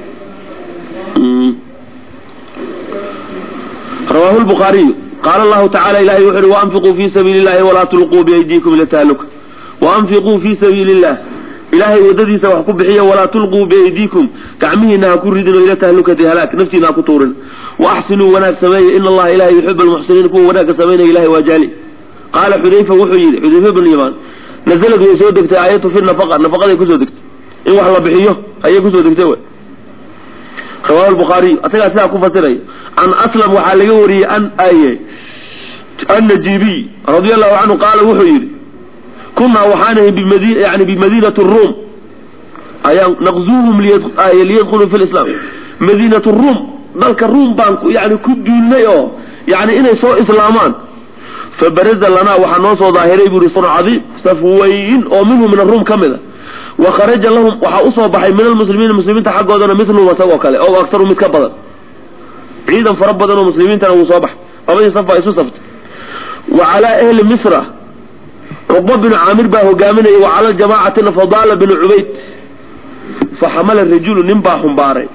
رواه البخاري قال الله تعالى إلهي وحر وأنفقوا في سبيل الله ولا تلقوا بأيديكم إلى التهلكة وأنفقوا في سبيل الله إلهي ودديسا وحكو بحية ولا تلقوا بأيديكم كعمهنا كردنا إلى تهلكة هلاك نفتنا كطور وأحسنوا وناك سمية إن الله إلهي يحب المحسنين كون وناك سمينا إلهي وجالي قال حذيفة وحيد حذيفة بن اليمان نزلت ويسودك آياته في النفقة النفقة دي كسودك إيه وحلا بحيه هي كسودك سوى رواه البخاري أتلا ساعة كفسرية عن أسلم وحاليوري أن آية النجيبي رضي الله عنه قال وحيد كنا وحانه بمدينة يعني بمدينة الروم أيام نغزوهم ليدخلوا في الإسلام مدينة الروم ذلك الروم بانكو يعني كدولنا يعني إنه سوء إسلامان فبرز لنا وحنوصوا ظاهري برسول عظيم صفوين ومنهم من الروم كاملة وخرج لهم وحاوصوا بحي من المسلمين المسلمين تحقوا ذنا مثل وسوى كله أو أكثر متكبدا عيدا فربنا المسلمين تنو صباح أبي صفا يسوع صفت وعلى أهل مصر رباب بن عامر به قامنا وعلى الجماعة فضال بن عبيد فحمل الرجل ننبا حنباري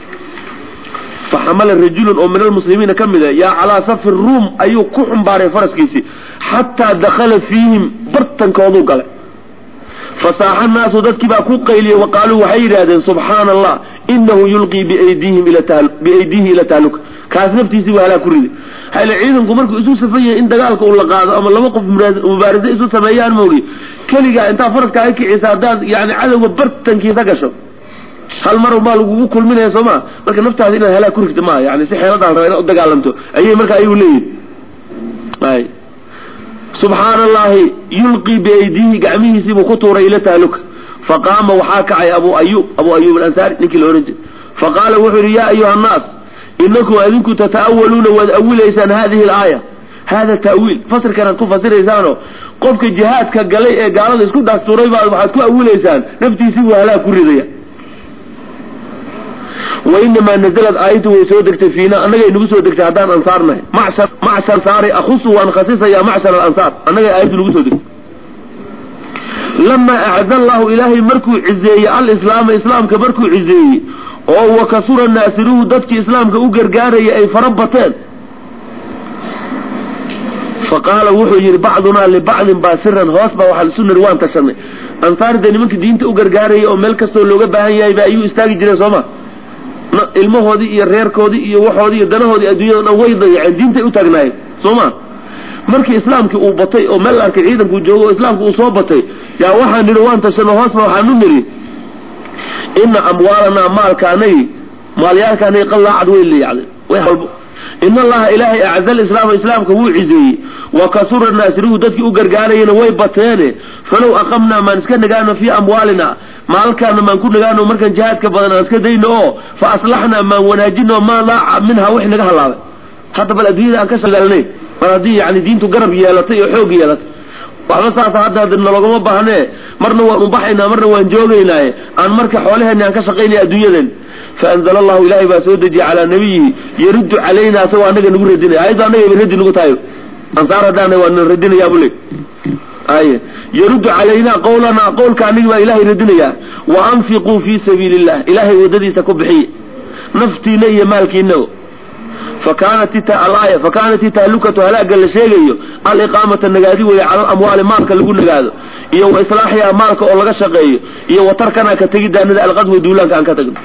فحمل الرجل من المسلمين كمذا يا على صف الروم أيو كحن باري فرس كيسي حتى دخل فيهم برطا كوضو قال فصاح الناس ذاتك باكو قيلي وقالوا وحيرا سبحان الله إنه يلقي بأيديهم إلى تهلك بأيديه إلى تهلك كاس نفتي سوى هلا كريد هل عيدن قمركو إسو سفيا إن دقالك أولا قاضي أما لما قف مبارزة إسو سميان موغي كليقا انتا فرسك هيكي عسادات يعني عدو برطا كي ثقشو هل مرة ما لقوا كل منها سما مركا نفتح هذه هلا كركت ما يعني سحي رضا رأينا قد قالمته أي مركا أيه ليه أي سبحان الله يلقي بأيديه قعميه سيبو خطورة إلى تهلك فقام وحاكع أبو أيوب أبو أيوب الأنصاري نكي الأورنج فقال وحر يا أيها الناس إنكم أذنكم تتأولون وأول إيسان هذه الآية هذا تأويل فصل كانت كفصل إيسانه قفك جهاد كقالي قالوا إسكو دكتوري بعد وحدكو أول إيسان نفتي سيبو هلا كريدية وإنما نزلت آيته ويسودكت فينا أنا جاي نقول سودكت هذان أنصارنا معشر معشر ثاري أخص وأنخصص يا معشر الأنصار أنا جاي آيته نقول سودكت لما أعز الله إلهي مركو عزي الإسلام إسلام كمركو عزي وهو كسور الناسروه ضدك إسلام كأوجر جاري أي فربتين فقال وحي بعضنا لبعض باسرا هوسبا وحل سنة روان تشرني أنصار دني ممكن دين تأوجر جاري أو ملك استولوجا بهاي يبقى أيو استاجي جري سما ilmahoodii iyo reerkoodii iyo waxoodii iyo danahoodii adduunyada way dayaceen diinta u taagnaay Soomaa markii islaamkii uu batay oo meel arkay ciidanku joogo islaamku uu soo batay yaa waxaan niri waan tashano hoos waxaan u niri inna amwaalana maalkaanay maalyaalkaanay qalaacad way leeyacday way halbo inna allaha ilaahi a'zal islaam islaamka wuu ciziyay wa kasura naasruhu dadkii u gargaarayna way bateene falaw aqamna man iska nagaano fi amwaalina maalkaana man ku nagaano markan jihaadka badan iska dayno oo fa aslahna man wanaajino ma la minha wax naga halaabay hadda bal adiyada aan ka shaqaynay baradii yani diintu garab yeelatay oo xoog yeelatay waxba saasa hadda nalaguma baahne marna waan u baxaynaa marna waan joogaynaa aan marka xoolaheena aan ka shaqaynay adduunyadan فأنزل الله إلهي باسودجي على نبيه يرد علينا سوى أنك نقول ردنا أيضا أنك يرد نقول تايو أنصار دانا وأن ردنا يا أبولي آية يرد علينا قولنا قول كأنك ما إلهي ردنا يا وأنفقوا في سبيل الله إلهي وددي سكبحي نفتي لي مالك إنه فكانت تتا الآية فكانت تهلكة هلاك قال شيء الإقامة النجادي وعلى الأموال مالك اللي قلنا قاعد إيو إصلاحها مالك أو لغا شقي إيو وتركنا كتجد أن الغزو دولان كان كتجد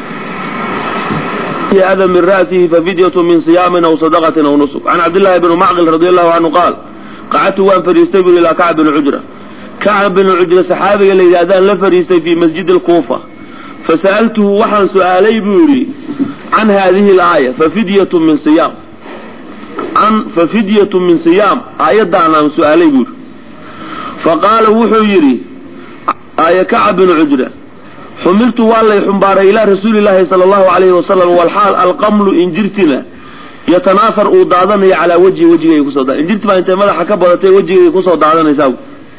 هذا من رأسه ففدية من صيام أو صدقة أو نسك. عن عبد الله بن معقل رضي الله عنه قال قعدت وان فريستي إلى كعب بن عجرة كعب بن عجرة صحابي الذي أذان لفريستي في مسجد الكوفة فسألته وحن سؤالي بوري عن هذه الآية ففدية من صيام عن ففدية من صيام آية دعنا من سؤالي بوري فقال وحيري آية كعب بن عجرة حملت والله حنبار إلى رسول الله صلى الله عليه وسلم والحال القمل إن جرتنا يتناثر أودادني على وجه وجهه يكسو دادن إن جرت ما أنت ملح كبرتي وجهه يكسو دادن يساو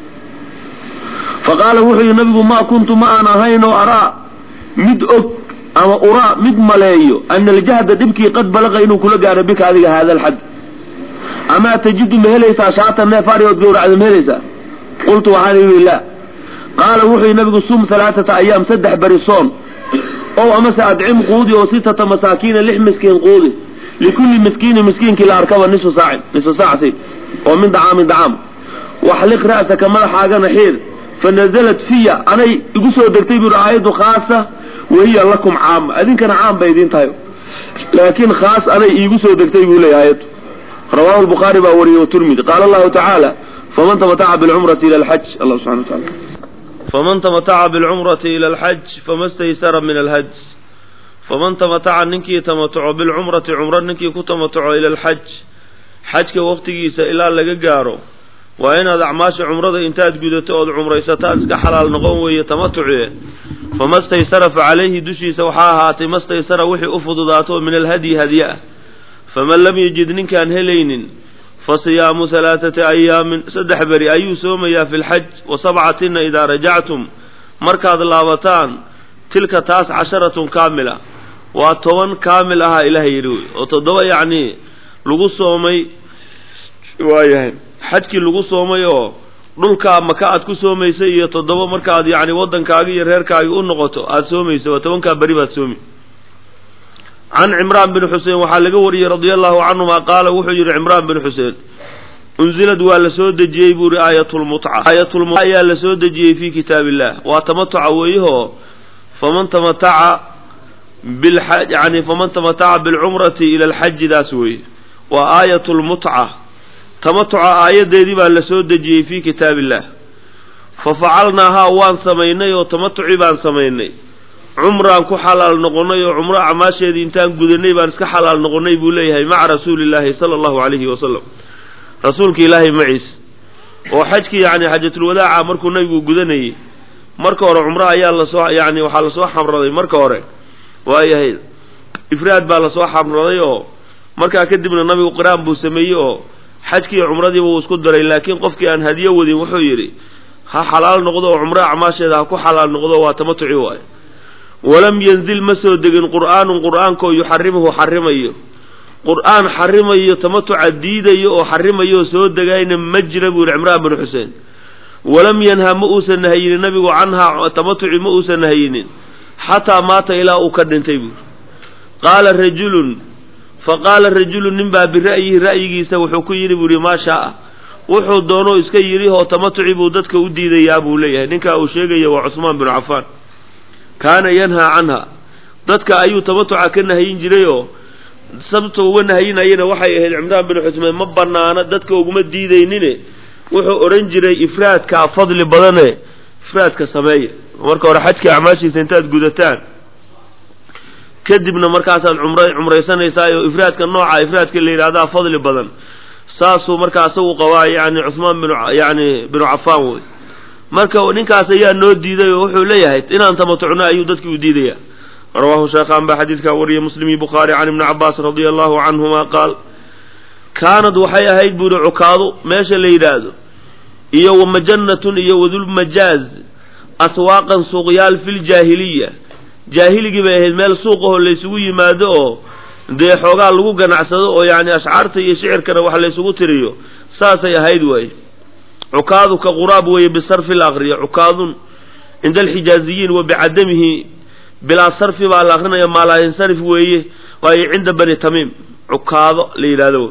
فقال وحي النبي ما كنت ما أنا هين وأرى مد أك أما أرى مد ملايو أن الجهد تبكي قد بلغ إنه كل جار بك هذا الحد أما تجد مهليسا شاطر نفاري وتقول على مهليسا قلت وحالي بالله قال وحي النبي صوم ثلاثة أيام سدح بريصون أو أمس أدعم قودي وستة مساكين لح مسكين قودي لكل مسكين مسكين كلا أركبه نصف ساعة نصف ساعة سي ومن دعام دعام وحلق رأسك ملح حاجة نحير فنزلت فيا أنا يقصوا دكتي برعاية خاصة وهي لكم عام أذن كان عام بيدين طيب لكن خاص أنا يقصوا دكتي بولي آيات رواه البخاري ووريه والترمذي قال الله تعالى فمن تمتع بالعمرة إلى الحج الله سبحانه وتعالى فمن تمتع بالعمرة إلى الحج فما استيسر من الهج فمن تمتع ننكي تمتع بالعمرة عمرة ننكي كتمتع إلى الحج حج كوقت جيسا إلا لقاره وإن هذا عماش عمرة إنتاج قدته أو عمرة ستاز كحلال نقوم ويتمتعه فما استيسر فعليه دشي سوحاها ما استيسر وحي أفض ذاته من الهدي هديئة فمن لم يجد كان هلين فصيام ثلاثة أيام سدح بري أي سوميا في الحج وسبعة إذا رجعتم مركز اللابتان تلك تاس عشرة كاملة وطوان كاملها إلهي يروي وتضوى يعني لغو سومي وايهن حجكي لغو سومي dhulka maka aad ku soomeysay iyo toddoba markaad yaani wadankaaga iyo reerkaaga u noqoto aad soomeysay waa tobanka bari baad soomi عن عمران بن حسين وحال وري رضي الله عنهما قال وحجر عمران بن حسين انزلت ولا سود جيبور آية المتعة آية المتعة لسود جي في كتاب الله وتمتع ويه فمن تمتع بالحج يعني فمن تمتع بالعمرة إلى الحج ذا سوي وآية المتعة تمتع آية دي بقى لسود جي في كتاب الله ففعلناها وان سميني وتمتع بان سميني عمران كو حلال نقوني وعمره عماشيدي انتان غدني بان اسك حلال نقوني بو ليهي مع رسول الله صلى الله عليه وسلم رسولك الهي معيس وحجك يعني حجة الوداع markuu nabigu gudanayay marka hore umra ayaa la soo yani waxa la soo xamraday marka hore waayahay ifraad baa la soo xamraday oo marka kadibna nabigu qiraan buu sameeyay oo xajkii umradii uu isku daray laakiin qofkii aan hadiyo wadin wuxuu yiri ha xalaal noqdo oo umra camaasheeda ku xalaal noqdo waa tamatuci waay ولم ينزل مسود القرآن قرآن كو يحرمه حرميه قرآن حرميه تمتع الديديه وحرميه سود دغاين مجرب عمران بن حسين ولم ينهى مؤوس النهي النبي عنها تمتع مؤوس النهيين حتى مات الى اكدنتي قال الرجل فقال الرجل نبا برأيه رأيه سوحو كيري بري ما شاء وحو دونو اسكا يري هو تمتع بو ددك u diidaya buu leeyahay ninka uu sheegay waa Uthman bin Affan كان ينهى عنها ذاتك أيو تمتع كنهيين جريو سبتو ونهيين أينا وحي أهل عمران بن حسين مبنانا ذاتك وقمت ديدينيني وحو أرنجري إفراد كفضل بدنه إفراد كسمية ومركا ورحتك أعماشي سنتات قدتان كدبنا مركاسا عمري عمري سنة يسايو إفراد كالنوع إفراد كاللي هذا فضل بدن ساسو مركا سوق قواي يعني عثمان بن يعني بن عفان marka ninkaas ayaa noo diiday oo wuxuu leeyahay inaan tamatucna ayuu dadkii u diidaya rawahu shaykhan ba hadithka wariye muslimi bukhari an ibn abbas radiyallahu anhuma qaal kaanad waxay ahayd buu cukaado meesha la yiraahdo iyo wamajannatun iyo wadul majaz aswaqan suqyal fil jahiliya jahiligi bay ahayd meel suuq oo la isugu yimaado oo dee xoogaa lagu ganacsado oo yaani ashcaarta iyo shicirkana wax la isugu tiriyo saasay ahayd way عكاظ كغراب وهي بصرف الأغرية عكاظ عند الحجازيين وبعدمه بلا صرف بالأغنية ما لا ينصرف وهي وهي عند بني تميم عكاظ ليلادو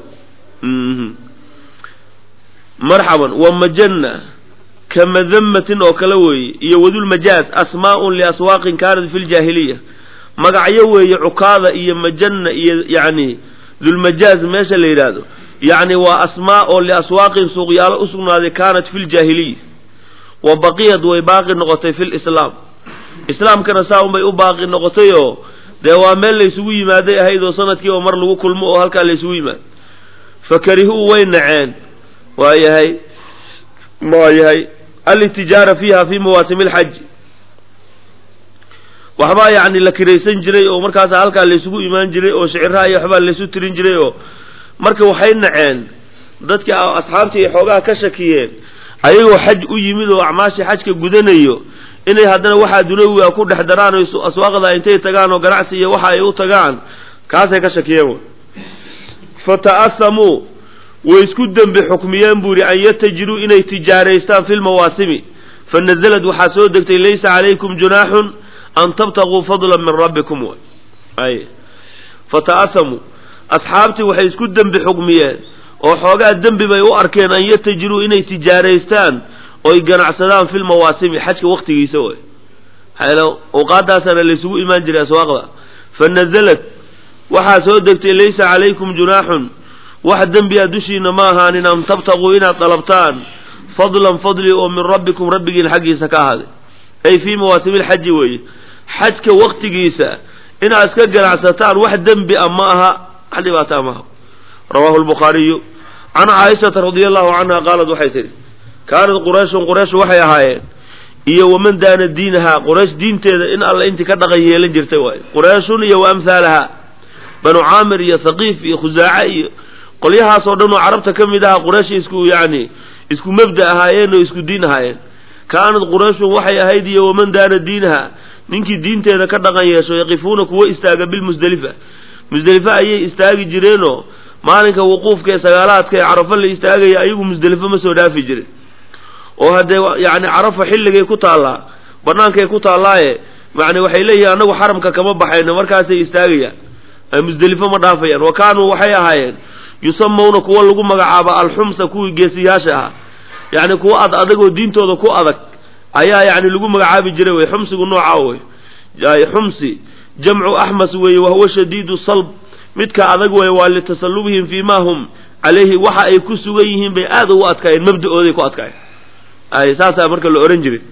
مرحبا ومجنة كمذمة وكلوي يودو المجاز أسماء لأسواق كانت في الجاهلية مقعيوي عكاظ إيا مجنة يعني ذو المجاز ماشا ليلادو يعني وأسماء لأسواق سوقيال أسقنا كانت في الجاهلية وبقيت وباقي نقطي في الإسلام إسلام كان ساهم بي باقي نقطيه دوامين ليسوي ما دي هيدو سنة كي ومر لغو كل مؤو هلكا ليسوي ما فكرهوا وين نعين وهي هي ما هي هي الاتجارة فيها في مواسم الحج وحبا يعني لكريسان جري ومركز هلكا ليسوي إيمان جري وشعرها يحبا ليسو ترين جري marka waxay naceen dadka asxaabtii xoogaa ka shakiyeen ayagoo xaj u yimid oo acmaashi xajka gudanayo inay hadana waxa dunawiga ku dhex daraan oo aswaaqada intay tagaan oo ganacsi iyo waxa ay u tagaan kaasay ka shakiyeen fataasamu way isku dambe xukmiyeen buuri an yatajiru inay tijaaraystaan fil mawaasimi fanazalad waxa soo degtay laysa alaykum junahun an tabtaghu fadlan min rabbikum ay fataasamu asxaabtii waxay isku dambi xukmiyeen oo xoogaa dambi bay u arkeen an yatajiru inay tijaaraystaan oy ganacsadaan fil mawaasimi xajka waqtigiisa way haylo awqaadaasana la isugu imaan jiray aswaaqda fanazalat waxa soo degtay laysa calaykum junahun wax dambi adushiina ma ahaanin am tabtaqu ina talabtaan fadlan fadli oo min rabbikum rabbigiin xaqiisa ka ahaaday ay fi mawasim alhajj way xajka waqtigiisa ina iska ganacsataan wax dambi ama aha xadibaata ma rawahu al-bukhari an aisha radhiyallahu anha qalat waxay tiri kaanad quraysh quraysh waxay ahaayeen iyo waman daana diinaha quraysh diinteeda in alla intii ka dhaqan yeelan jirtay way quraysh iyo amsaalaha banu aamir iyo thaqif iyo khuzaa'a iyo qolyahaas oo dhan oo carabta kamid ah quraysh isku yaani isku mabda ahaayeen oo isku diin ahaayeen kaanad quraysh waxay ahayd iyo waman daana diinaha ninkii diinteeda ka dhaqan yeesho yaqifuuna kuwa istaaga bil musdalifa musdalifa ayay istaagi jireenoo maalinka wuquufka ee sagaalaadka ee carafa la istaagay ayagu musdalifa ma soo dhaafi jirin oo hadee yaani carafa xilligay ku taala banaanka ku taalaaye yaani waxay leeyahay anagu xaramka kama baxayno markaas ay istaagayaan ay musdalifa ma dhaafayaan wa kaanu waxay ahaayeen yusammuuna kuwa lagu magacaabo al-humsa kuwii geesiyaasha ah yaani kuwa ad adagoo diintooda ku adag ayaa yaani lagu magacaabi jiray way xumsigu nooca way jaay xumsi jamcu ahmas way wa huwa shadiidu salb midka adag way waa li tasallubihim fi ma hum alayhi waxa ay ku sugan yihiin bay aad u adkaayeen mabda'ooday ku adkaayeen ay saasa marka la oran jiray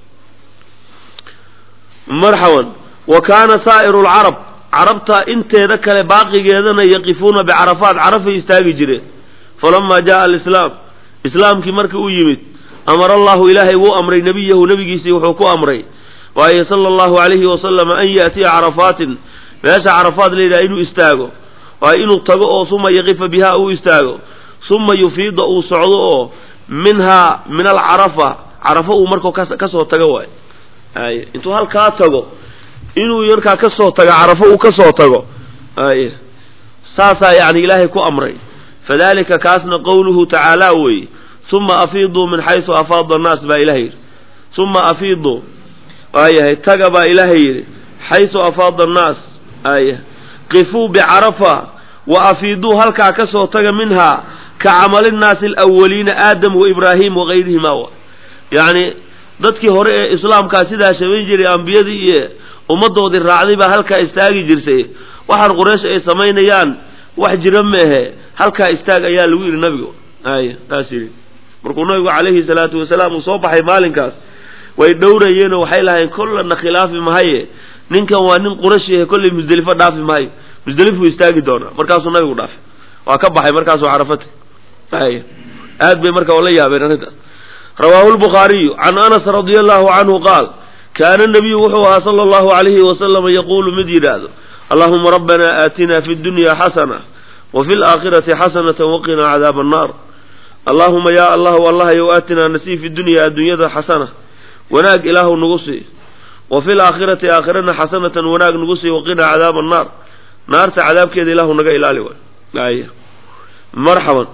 marhaban wa kana sa'irul arab arabta inteeda kale baaqigeedana yaqifuuna bi arafat arafa istaagi jireen falamma jaa al-islam islaamki markii uu yimid amara allah ilaahi wuu amray nabiyahu nabigiisa wuxuu ku amray wa sallallahu alayhi wa sallam an yati arafatin meesha arafat leeyahay inuu istaago waa inuu tago oo suma yaqifa biha uu istaago suma yufiida uu socdo oo minha min al-arafa arafa uu markoo ka soo tago way ay intuu halka tago inuu yarka ka soo tago arafa uu ka soo tago ay saasa yaani ilaahi ku amray fadalika kaasna qawluhu ta'ala way thumma afiidu min haythu afaada an-nas ba ilaahi thumma afiidu ay taga ba ilaahi haythu afaada an-nas ay qifu bi arafa wa afiidu halka ka soo taga minha ka amal an-nas al-awwalin adam wa ibrahim wa ghayrihima yaani dadkii hore ee islaamka sidaa shabeyn jiray anbiyadii iyo ummadoodii raacday ba halka istaagi jirtay waxaan quraysh ay sameynayaan wax jira meehe halka istaag ayaa lagu yiri nabiga ay taasiri markuu nabiga kaleeyhi salaatu wasalaam soo baxay maalinkaas way dhowrayeen waxay lahayn kullana khilaafi mahaye ninkan waa nin quraysh ah kulli musdalifa dhaafi mahay musdalifu istaagi doona markaas uu nabigu dhaafay waa ka baxay markaas uu carafat ay aad bay markaa wala yaabeen arinta rawahu al-bukhari an anas radiyallahu anhu qaal كان النبي وحوها صلى الله عليه وسلم يقول مديراد اللهم ربنا آتنا في الدنيا حسنة وفي الآخرة حسنة وقنا عذاب النار اللهم يا الله والله يؤتنا نسي في الدنيا الدنيا حسنة وناق إله نقصي وفي الآخرة آخرنا حسنة وناق نقصي وقنا عذاب النار نار عذاب كذا إله نقا إلى آية مرحبا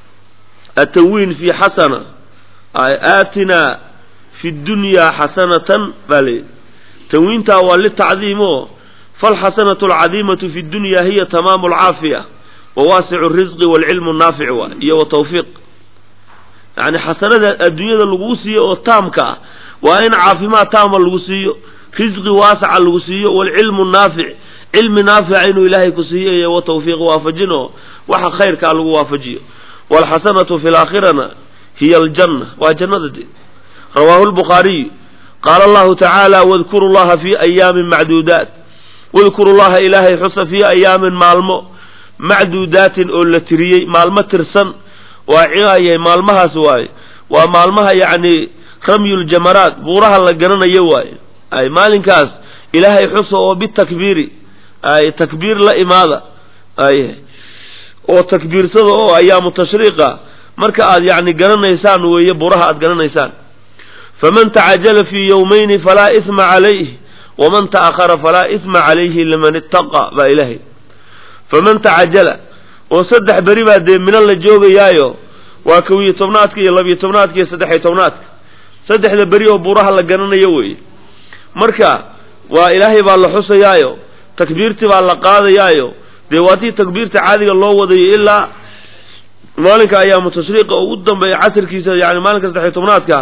التوين في حسنة آتنا في الدنيا حسنة بل توينتها وللتعظيم فالحسنة العظيمة في الدنيا هي تمام العافية وواسع الرزق والعلم النافع وتوفيق يعني حسنة الدنيا اللغوسية والتامكة وإن عافما تام اللغوسية رزق واسع اللغوسية والعلم النافع علم نافع إنه إلهي كسية وتوفيق وافجنه وحا خير كالغو وافجيه والحسنة في الآخرة هي الجنة وجنة دي رواه البخاري قال الله تعالى واذكروا الله في أيام معدودات واذكروا الله إلهي حصى في أيام مالمو معدودات أولتري مالما ترسن وعياي مالمها سواي ومالمها يعني رمي الجمرات بورها لقرنا يواي أي مالنكاس إلهي حصى وبالتكبير أي تكبير لا إماذا أي وتكبير صدق أيام التشريقة مركز يعني قرنا يسان وهي بورها قرنا يسان فمن تعجل في يومين فلا إثم عليه ومن تأخر فلا إثم عليه لمن اتقى بإلهي فمن تعجل وصدح بريبا دي من الله جوغ يايو وكوية تمناتك يلبي تمناتك صدح تمناتك صدح بريو بورها لقننا يوي مركا وإلهي بالله حصى يايو تكبيرتي بالله قاضي يايو ديواتي تكبيرتي عادي الله وضي إلا مالك أيام التشريق وقدم بعسر كيسا يعني مالك صدح تمناتك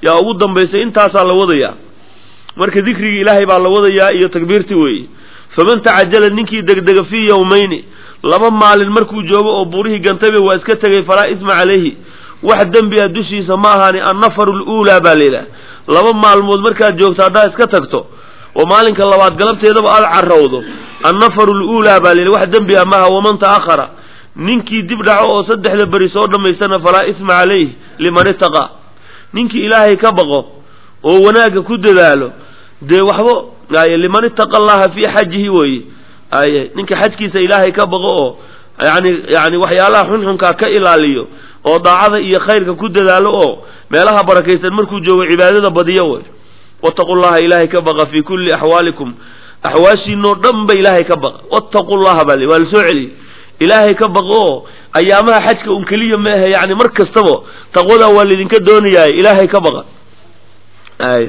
yaa ugu dambaysay intaasaa la wadayaa marka dikrigii ilaahay baa la wadayaa iyo takbiirtii weeye faman tacajala ninkii degdega fii yawmayni laba maalin markuu joogo oo buurihii gantabe waa iska tegay falaa isma calayhi wax dembi a dushiisa ma ahaani annafaru luulaa baa layidhaha laba maalmood markaad joogto haddaa iska tagto oo maalinka labaad galabteedaba aad carowdo annafaru luulaa baa layidhaha wax dembi a maaha waman ta'akhara ninkii dib dhaco oo saddexda beri soo dhammaystana falaa isma calayh liman itaqaa ninkii ilaahay ka baqo oo wanaagga ku dadaalo dee waxba ay liman ittaqa allaha fii xajihi weeye ay ninka xajkiisa ilaahay ka baqo oo yani yani waxyaalaha xunxunkaa ka ilaaliyo oo daacada iyo khayrka ku dadaalo oo meelaha barakaysan markuu joogo cibaadada badiyo wey wattaqu llaha ilaahay ka baqa fii kulli axwaalikum axwaashiinoo dhan ba ilaahay ka baqa wattaqu llaha baa waa la soo celiyey ilaahay ka baqo oo ayaamaha xajka un keliya ma ahe yani mar kastaba taqwadaa waa laydinka doonayaay ilaahay ka baqa ay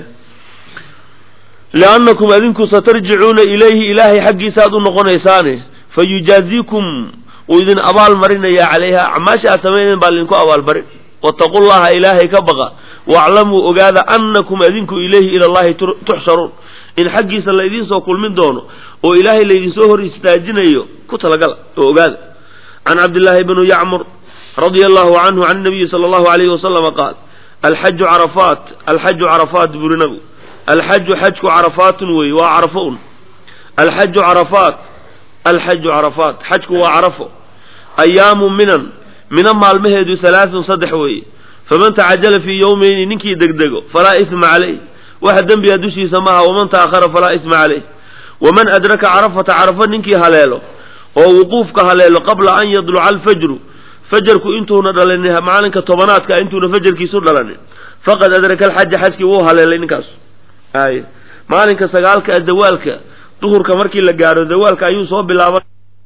liannakum adinku satarjicuuna ilayhi ilaahay xaggiisa aad u noqonaysaane fayujaazikum uu idin abaal marinayaa calayha acmaasha aad samayneen baa laydinku abaalmarin wattaqu llaha ilaahay ka baqa waaclamuu ogaada annakum adinku ilayhi ila allahi tuxsharuun in xaggiisa laydin soo kulmin doono oo ilaahay laydinsoo hor istaajinayo ku talagala oo ogaada can cabdillaahi bni yacmur radia allahu canhu can nabiyi sala allahu alayhi wasalama qaal alxaju carafaat alxaju carafaat buri nabigu alxaju xajku carafaatun weeye waa carafo un alxaju carafaat alxaju carafaat xajku waa carafo ayaamu minan mina maalmaheedu halaathun saddex weeye faman tacajala fii yawmayni ninkii degdego falaa isma calayh waxa dembiga dushiisa maaha waman ta'akhara falaa isma calayh waman adraka carafata carafo ninkii haleelo oo wuquufka haleelo qabla an yadluca alfajru fajarku intuuna dhalanin maalinka tobanaadka intuuna fajarkiisu dhalanin faqad adraka alxaja xajkii wuu haleelay ninkaas ay maalinka sagaalka zawaalka duhurka markii la gaaro zawaalka ayuu soo bilaabay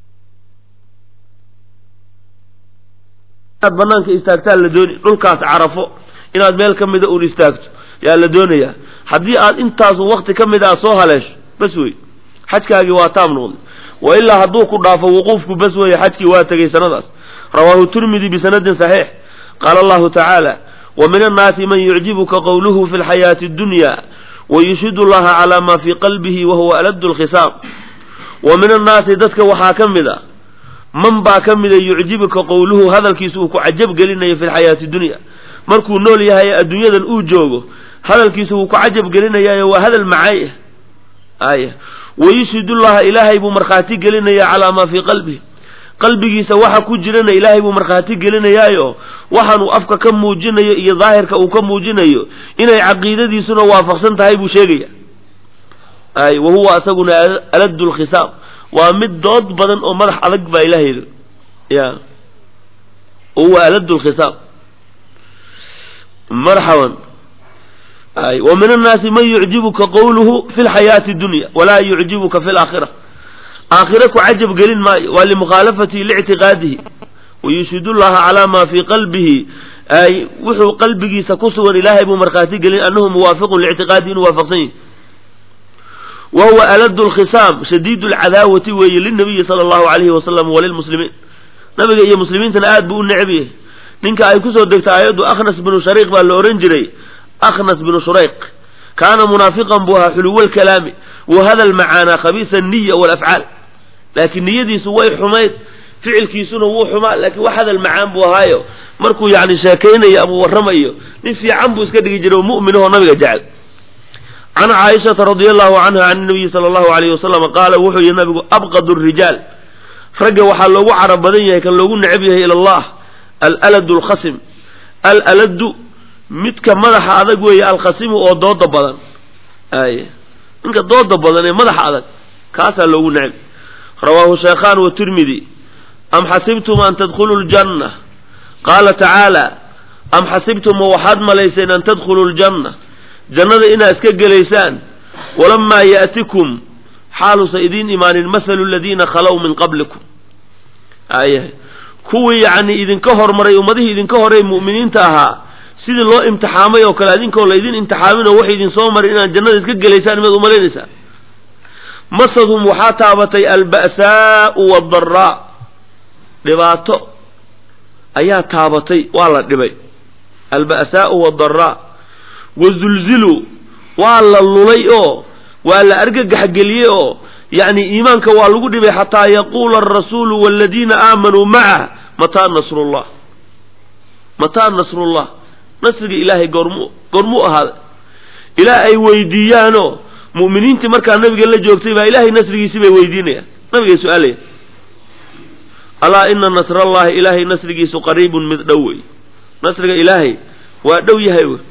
aad banaanka istaagtaa la dooni dhulkaas carafo inaad meel ka mida uun istaagto yaa la doonayaa haddii aad intaasu wakti ka mid ah soo haleesho bas wey xajkaagii waa taam noqday wa ilaa hadduu ku dhaafo wuquufku bas weeye xajkii waa tegay sanadaas rawaahu tirmidi bisanadin saxiix qaala allahu tacaala wa min annaasi man yucjibuka qowluhu fi lxayaati addunya wayushhidu allaha calaa ma fii qalbihi wahuwa aladu lkhisaam wa min annaasi dadka waxaa ka mid a man baa ka mida yucjibuka qowluhu hadalkiisa uu ku cajab gelinayo fi lxayaati dunya markuu nool yahay adduunyadan uu joogo hadalkiisa wuu ku cajab gelinayaayo waa hadal macaay ay wayushhidu llaha ilaahay buu markhaati gelinaya calaa maa fii qalbihi qalbigiisa waxa ku jirana ilaahay buu markhaati gelinayaayo waxaanuu afka ka muujinayo iyo daahirka uu ka muujinayo inay caqiidadiisuna waafaqsan tahay buu sheegaya ay wahuwa asaguna aladu lkhisaam waa mid dood badan oo madax adag baa ilaahay ya wahuwa aladu lkhisaam marxaban ay wa min annaasi man yucjibuka qowluhu fi lxayaati dunya walaa yucjibuka fi laakhira aakhira ku cajab gelin maayo waa limukhaalafatihi liictiqaadihi wayushhidu llaha calaa maa fii qalbihi ay wuxuu qalbigiisa ku sugan ilaahay buu markhaati gelin annahu muwaafiqun liictiqaadihi inuu waafaqsan yahi wahuwa aladu lkhisaam shadiidu lcadaawati weeye linabiyi sala allahu alayhi wasalam walilmuslimiin nabiga iyo muslimiintana aad buu u necab yahay ninka ay kusoo degtay aayaddu akhnas binu shariiq baa la ohan jiray akhnas binu shurayq kaana munaafiqan buu ahaa xuluwa lkalaami wa hadal macaanaa khabiisa niya walafcaal laakiin niyadiisu way xumayd ficilkiisuna wuu xumaa laakiin wax hadal macaan buu ahaayo markuu yani sheekaynayo ama warramayo nin fiican buu iska dhigi jiray oo mu'minahoo nabiga jecel can caaishata radia allahu canha can nabiyi sala allahu alayhi wasalam qaala wuxuu yihi nabigu abqadu rijaal ragga waxaa loogu carab badan yahay kan loogu necab yahay ila allah alaladu alkhasim alaladu midka madaxa adag weeye alkhasimu oo dooda badan ay ninka dooda badan ee madaxa adag kaasaa loogu necab rawaahu shaykhaan watirmidi am xasibtum an tadkhuluu ljanna qaala tacaala am xasibtum ma waxaad malayseen an tadkhuluu ljanna jannada inaad iska gelaysaan walamaa ya'tikum xaalusa idiin imaanin mathalu aladiina khalow min qablikum ay kuwii yacni idinka hormaray ummadihii idinka horey mu'miniinta ahaa sidii loo imtixaamay oo kale idinkoo laydin imtixaamin oo wax idin soo marin inaad jannada iska gelaysaan miyaad umalaynaysaa masadhum waxaa taabatay alba'saa'u waaddaraa dhibaato ayaa taabatay waa la dhibay alba'saa'u waaddaraa wazulziluu waa la lulay oo waa la argagaxgeliyey oo yacni iimaanka waa lagu dhibay xataa yaquula arasuulu waaladiina aamanuu macaha mataa nasrullah mataa nasrullah nasriga ilaahay goormu goormuu ahaaday ilaa ay weydiiyaanoo mu'miniintii markaa nabiga la joogtay baa ilaahay nasrigiisii bay weydiinayaan nabigay su-aalaya alaa ina nasrallahi ilaahay nasrigiisu qariibun mid dhow wey nasriga ilaahay waa dhow yahay wey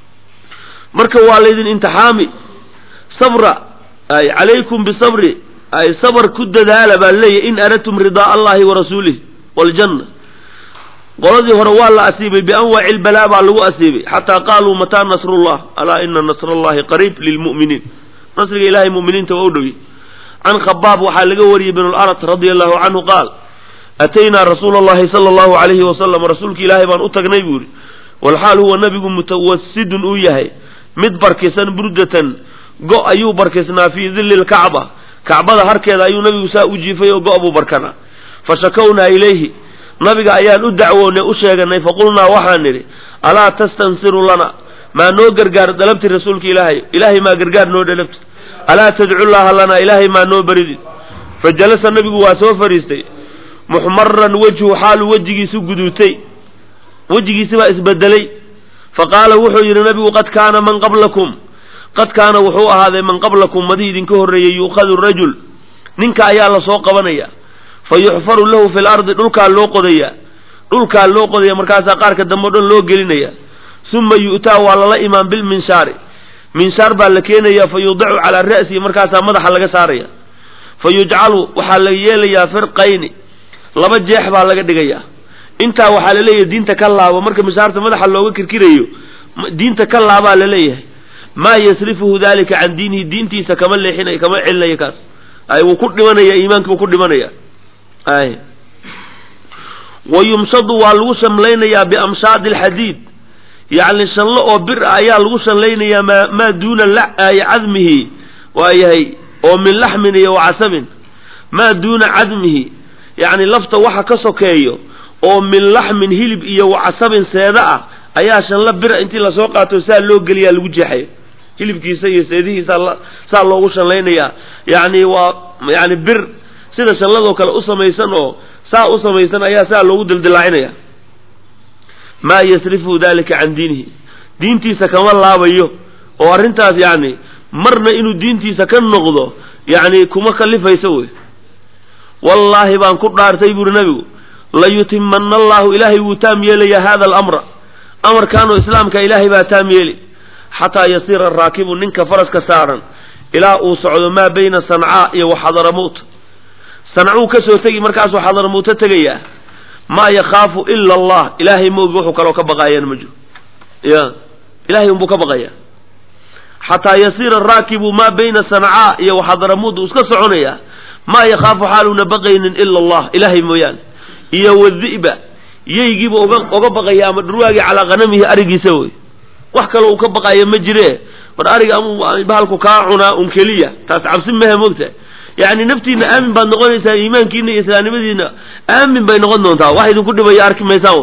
marka waa laydin imtixaami sabra ay calaykum bisabri ay sabar ku dadaala baa leeyahy in aradtum ridaa allahi wa rasuulih waljanna qoladii hore waa la asiibay bianwaaci lbalaa baa lagu asiibay xataa qaaluu mataa nasrullah alaa ina nasrallahi qariib lilmu'miniin nasriga ilahay mu'miniinta waa u dhowyay can khabaab waxaa laga wariyey bn اlarat radia allahu canhu qaal ataynaa rasuula allahi sala allahu alayhi wasalam rasuulka ilaahay baan u tagnay buu yidhi walxaal huwa nabigu mutawasidun uu yahay mid barkisan burdatan go' ayuu barkisnaa fii dilli lkacba kacbada harkeeda ayuu nabigu saa u jiifay oo go' buu barkanaa fashakownaa ilayhi nabiga ayaan u dacwoonay u sheeganay faqulnaa waxaan nidhi alaa tastansiru lana maa noo gargaar dhalabti rasuulka ilaahay ilaahay maa gargaar noo dhalabti alaa tadcu llaha lanaa ilaahay maa noo baridid fajalasa nabigu waa soo fadhiistay muxmaran wejhu xaalu wejigiisu guduutay wejigiisi baa isbedelay faqaala wuxuu yidhi nabigu qad kaana man qablakum qad kaana wuxuu ahaaday man qablakum madii idinka horreeyey yuukhadu rajul ninka ayaa la soo qabanaya fa yuxfaru lahu fi lardi dhulkaa loo qodaya dhulkaa loo qodaya markaasaa qaarka dambe o dhan loo gelinaya suma yu'taa waa lala imaan bilminshaari minshaar baa la keenaya fa yudacu calaa ra'sihi markaasaa madaxa laga saaraya fa yujcalu waxaa la yeelayaa firqayni laba jeex baa laga dhigayaa intaa waxaa la leeyahay diinta ka laabo marka mishaarta madaxa looga kirkirayo diinta ka laabaa la leeyahay maa yasrifuhu dalika can diinihi diintiisa kama leexinayo kama celinayo kaas ay wuu ku dhimanaya iimaankii wuu ku dhimanaya ay wayumshadu waa lagu shamlaynayaa biamshaadi alxadiid yacni shanlo oo bir ah ayaa lagu shanlaynayaa maa maa duuna cadmihi waa yahay oo min laxmin iyo wacasabin maa duuna cadmihi yacni lafta waxa ka sokeeyo oo min laxmin hilib iyo wacasabin seeda ah ayaa shanla bira intii lasoo qaato saa loo geliyaa lagu jeexaya hilibkiisa iyo seedihiisa saa loogu shanlaynayaa yacni waa yani bir sida shanladoo kale u samaysan oo saa u samaysan ayaa saa loogu dildilaacinaya maa yasrifu dalika can diinihi diintiisa kama laabayo oo arrintaas yacni marna inuu diintiisa ka noqdo yacni kuma kalifayso wey wallaahi baan ku dhaartay buuri nabigu layutimana allahu ilaahay wuu taam yeelaya hada alamra amarkaanoo islaamka ilaahay baa taam yeeli xataa yasiira araakibu ninka faraska saaran ilaa uu socdo maa bayna sancaa iyo waxadaramuut sancuu ka soo tegi markaasuu xadaramuuto tegayaa maa yakhaafu ila allah ilaahay ma ogi wuxuu kaloo ka baqaayaan ma jiro ya ilahay unbuu ka baqayaa xataa yasiira araakibu maa bayna sancaa iyo waxadaramuut uu iska soconayaa maa yakhaafu xaaluuna baqaynin ila allah ilaahay mooyaane iyo wadi'ba yeygiiba oga oga baqaya ama dhurwaagii calaa qanamihi arigiisa wey wax kale uu ka baqayo ma jire war ariga ama bahalku kaa cunaa un keliya taas cabsi maha moogta yacni naftiina aamin baad noqonaysaa iimaankiina iyo islaamnimadiina aamin bay noqon doontaa wax idinku dhibaya arki maysaan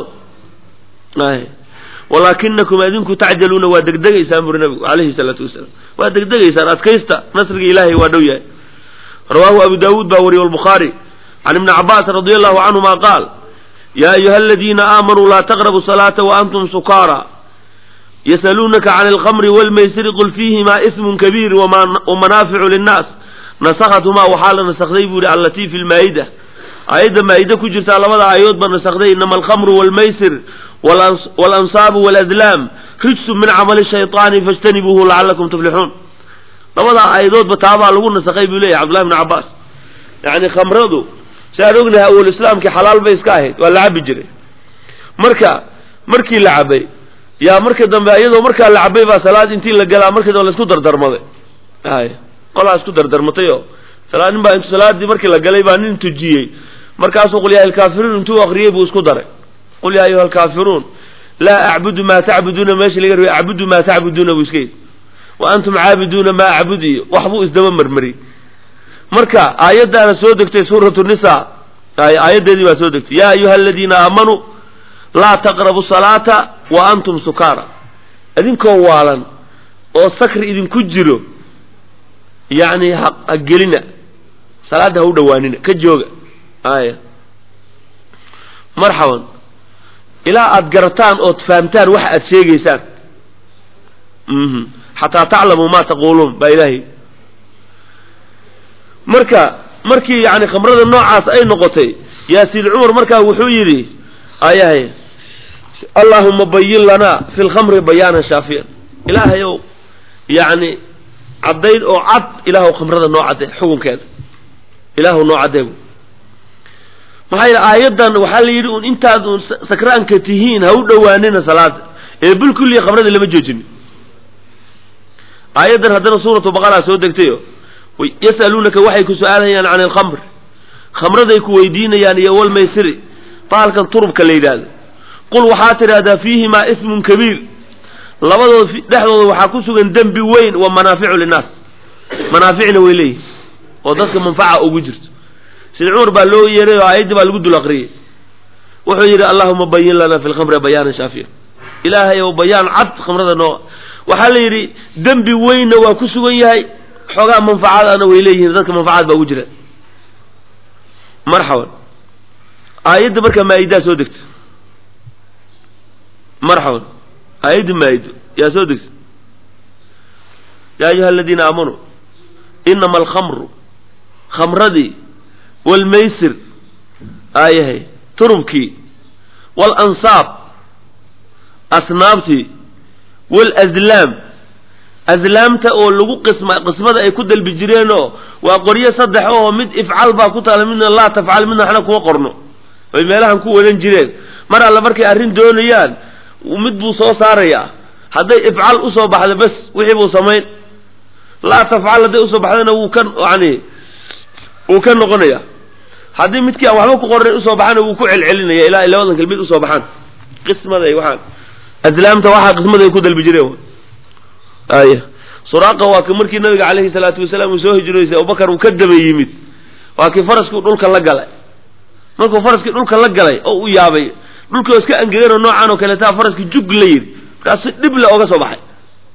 ay walaakinakum adinku tacjaluuna waa degdegaysaan buri nabigu calayhi salaatu wasalaam waa degdegaysaan adkaysta nasriga ilaahay waa dhow yahay rawaahu abu daawuud baa wariye albukhaari can ibni cabaas radi allahu canhuma qaal yaa ayuha aladiina aamanuu laa taqrabu salaata waantum sukaara yasaluunaka can alkhamri walmaysiri qul fiihimaa ismun kabiir wamanaaficu linnaas nasakhathumaa waxaa la nasakday buu yihi allatii fi lmaa'ida aayadda maa'ida ku jirtaa labada aayadood baa nasakday inama alkhamru walmaysir walansaabu waladlaam rijsun min camali shayطaani fajtanibuuhu lacalakum tuflixuun labadaa aayadoodba taabaa lagu nasakay buu leeyahy cabdullahi bni cabaas yacni khamradu si aan ognahay awal islaamkii xalaal bay iska ahayd waa la cabi jiray marka markii la cabay yaa marka dambe iyadoo markaa la cabay baa salaad intii la galaa markii dambe la isku dardarmaday ay qolaa isku dardarmatay oo salaad nin baa intu salaadii markii la galay baa nin tujiyey markaasuu qul yaa alkaafiruun intuu akriyey buu isku daray qul yaa ayuha alkaafiruun laa acbudu maa tacbuduuna meesha laga rabay acbudu maa tacbuduuna buu iska yidhi wa antum caabiduuna maa acbud iyo waxbuu isdaba marmariyey marka aayaddaana soo degtay suuratu nisa aayaddeedii baa soo degtay yaa ayuha aladiina aamanuu laa taqrabu salaata wa antum sukaara idinkoo waalan oo sakri idinku jiro yani ha gelina salaada ha u dhawaanina ka jooga aya marhaban ilaa aad garataan oo fahamtaan waxa aad sheegaysaan mhm hatta ta'lamu ma taqulun ba ilaahi marka markii yani khamrada noocaas ay noqotay yaa sid umar marka wuxuu yiri ayahay allahumma bayyin lana fil khamri bayanan shafiyan ilaahayow yani cadayd oo cad ilaahu khamrada noo caday xukunkeeda ilaahu noo caday maxay aayadan waxa la yiri intaad sakraanka tihiin ha u dhawaanina salaada ee bil kulli khamrada lama joojin aayadan hadana suuratu baqara soo degtayo way yasalunaka waxay ku su'aalayaan aan al-khamr khamraday ku weydiinayaan iyo wal maysiri baalkan turbka la yiraahdo qul waxa tirada fiihi ma ismun kabiir labadood dhaxdooda waxa ku sugan dambi weyn wa manaafi'u lin-nas manaafi'na way leeyihiin oo dadka manfaca ugu jirto sida umar baa loo yeeray oo aydi baa lagu dul aqriyay wuxuu yiri allahumma bayyin lana fil khamri bayanan shafiyan ilaahay oo bayaan cad khamrada noo waxa la yiri dambi weyn waa ku sugan yahay xogaa manfaacadana way leeyihiin dadka manfaacad baa ugu jira marhaban ayda marka maayida soo degto marhaban ayda maayida yaa soo degto ya ayuha alladina aamanu inma al-khamru khamradi والميسر آيه تربكي والأنصاب أصنابتي والأزلام أزلامته أو لغو قسمة قسمة أي كدل بجرينه وقرية صدحوه مد افعال باكوتا لمن الله تفعل منا حنا كو قرنه ويما لها نكو ولن جرين مرة الله بركي أرين دونيان ومد بو صو ساريا هذا افعال أصو بحث بس وحبو سمين لا تفعل هذا أصو بحثنا وكان يعني وكان نغنيا haddii midkii aan waxba ku qorin u soo baxana uu ku celcelinaya ilaa ilaa wadan kalmid u soo baxan qismaday waxaan adlaamta waxa qismaday ku dalbi jireen aaya suraaqa waa ka markii nabiga kaleey salaatu wasalaam uu soo hijroysay Abu Bakar uu ka daba yimid waa kii farasku dhulka la galay markuu faraskii dhulka la galay oo uu yaabay dhulka iska angageen oo noocan oo kale taa faraskii jug la yiri kaas dib la oga soo baxay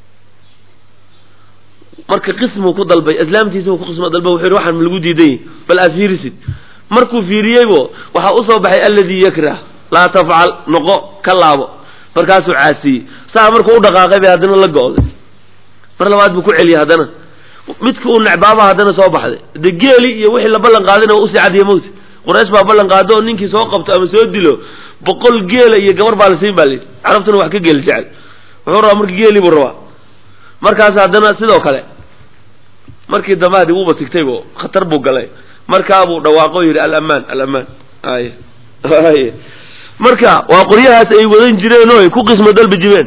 marka qismu ku dalbay islaamtiisa ku qisma dalbay wuxuu waxaan lagu diiday bal afiirisid markuu fiiriyaybo waxa uu soo baxay alladii yakrah la tafcal noqo kalaabo markaasuu caasi saa markuu u dhaqaaqay bay hadana la gooday mar labaad buu ku celiyay hadana midka uu nacbaaba hadana soo baxday dageeli iyo wixii la ballan qaadina uu si cadiyo mood quraash baa ballan qaado ninkii soo qabto ama soo dilo boqol geel iyo gabar baa la siin baa leeyahay carabtuna wax ka geel jecel wuxuu rabaa markii geeli buu rabaa markaas hadana sidoo kale markii damaadi uu batigtay boo khatar buu galay marka buu dhawaaqo yiri al-aman al-aman ay ay marka waa qoriyahaas ay wadan jireen oo ku qismo dalbi jireen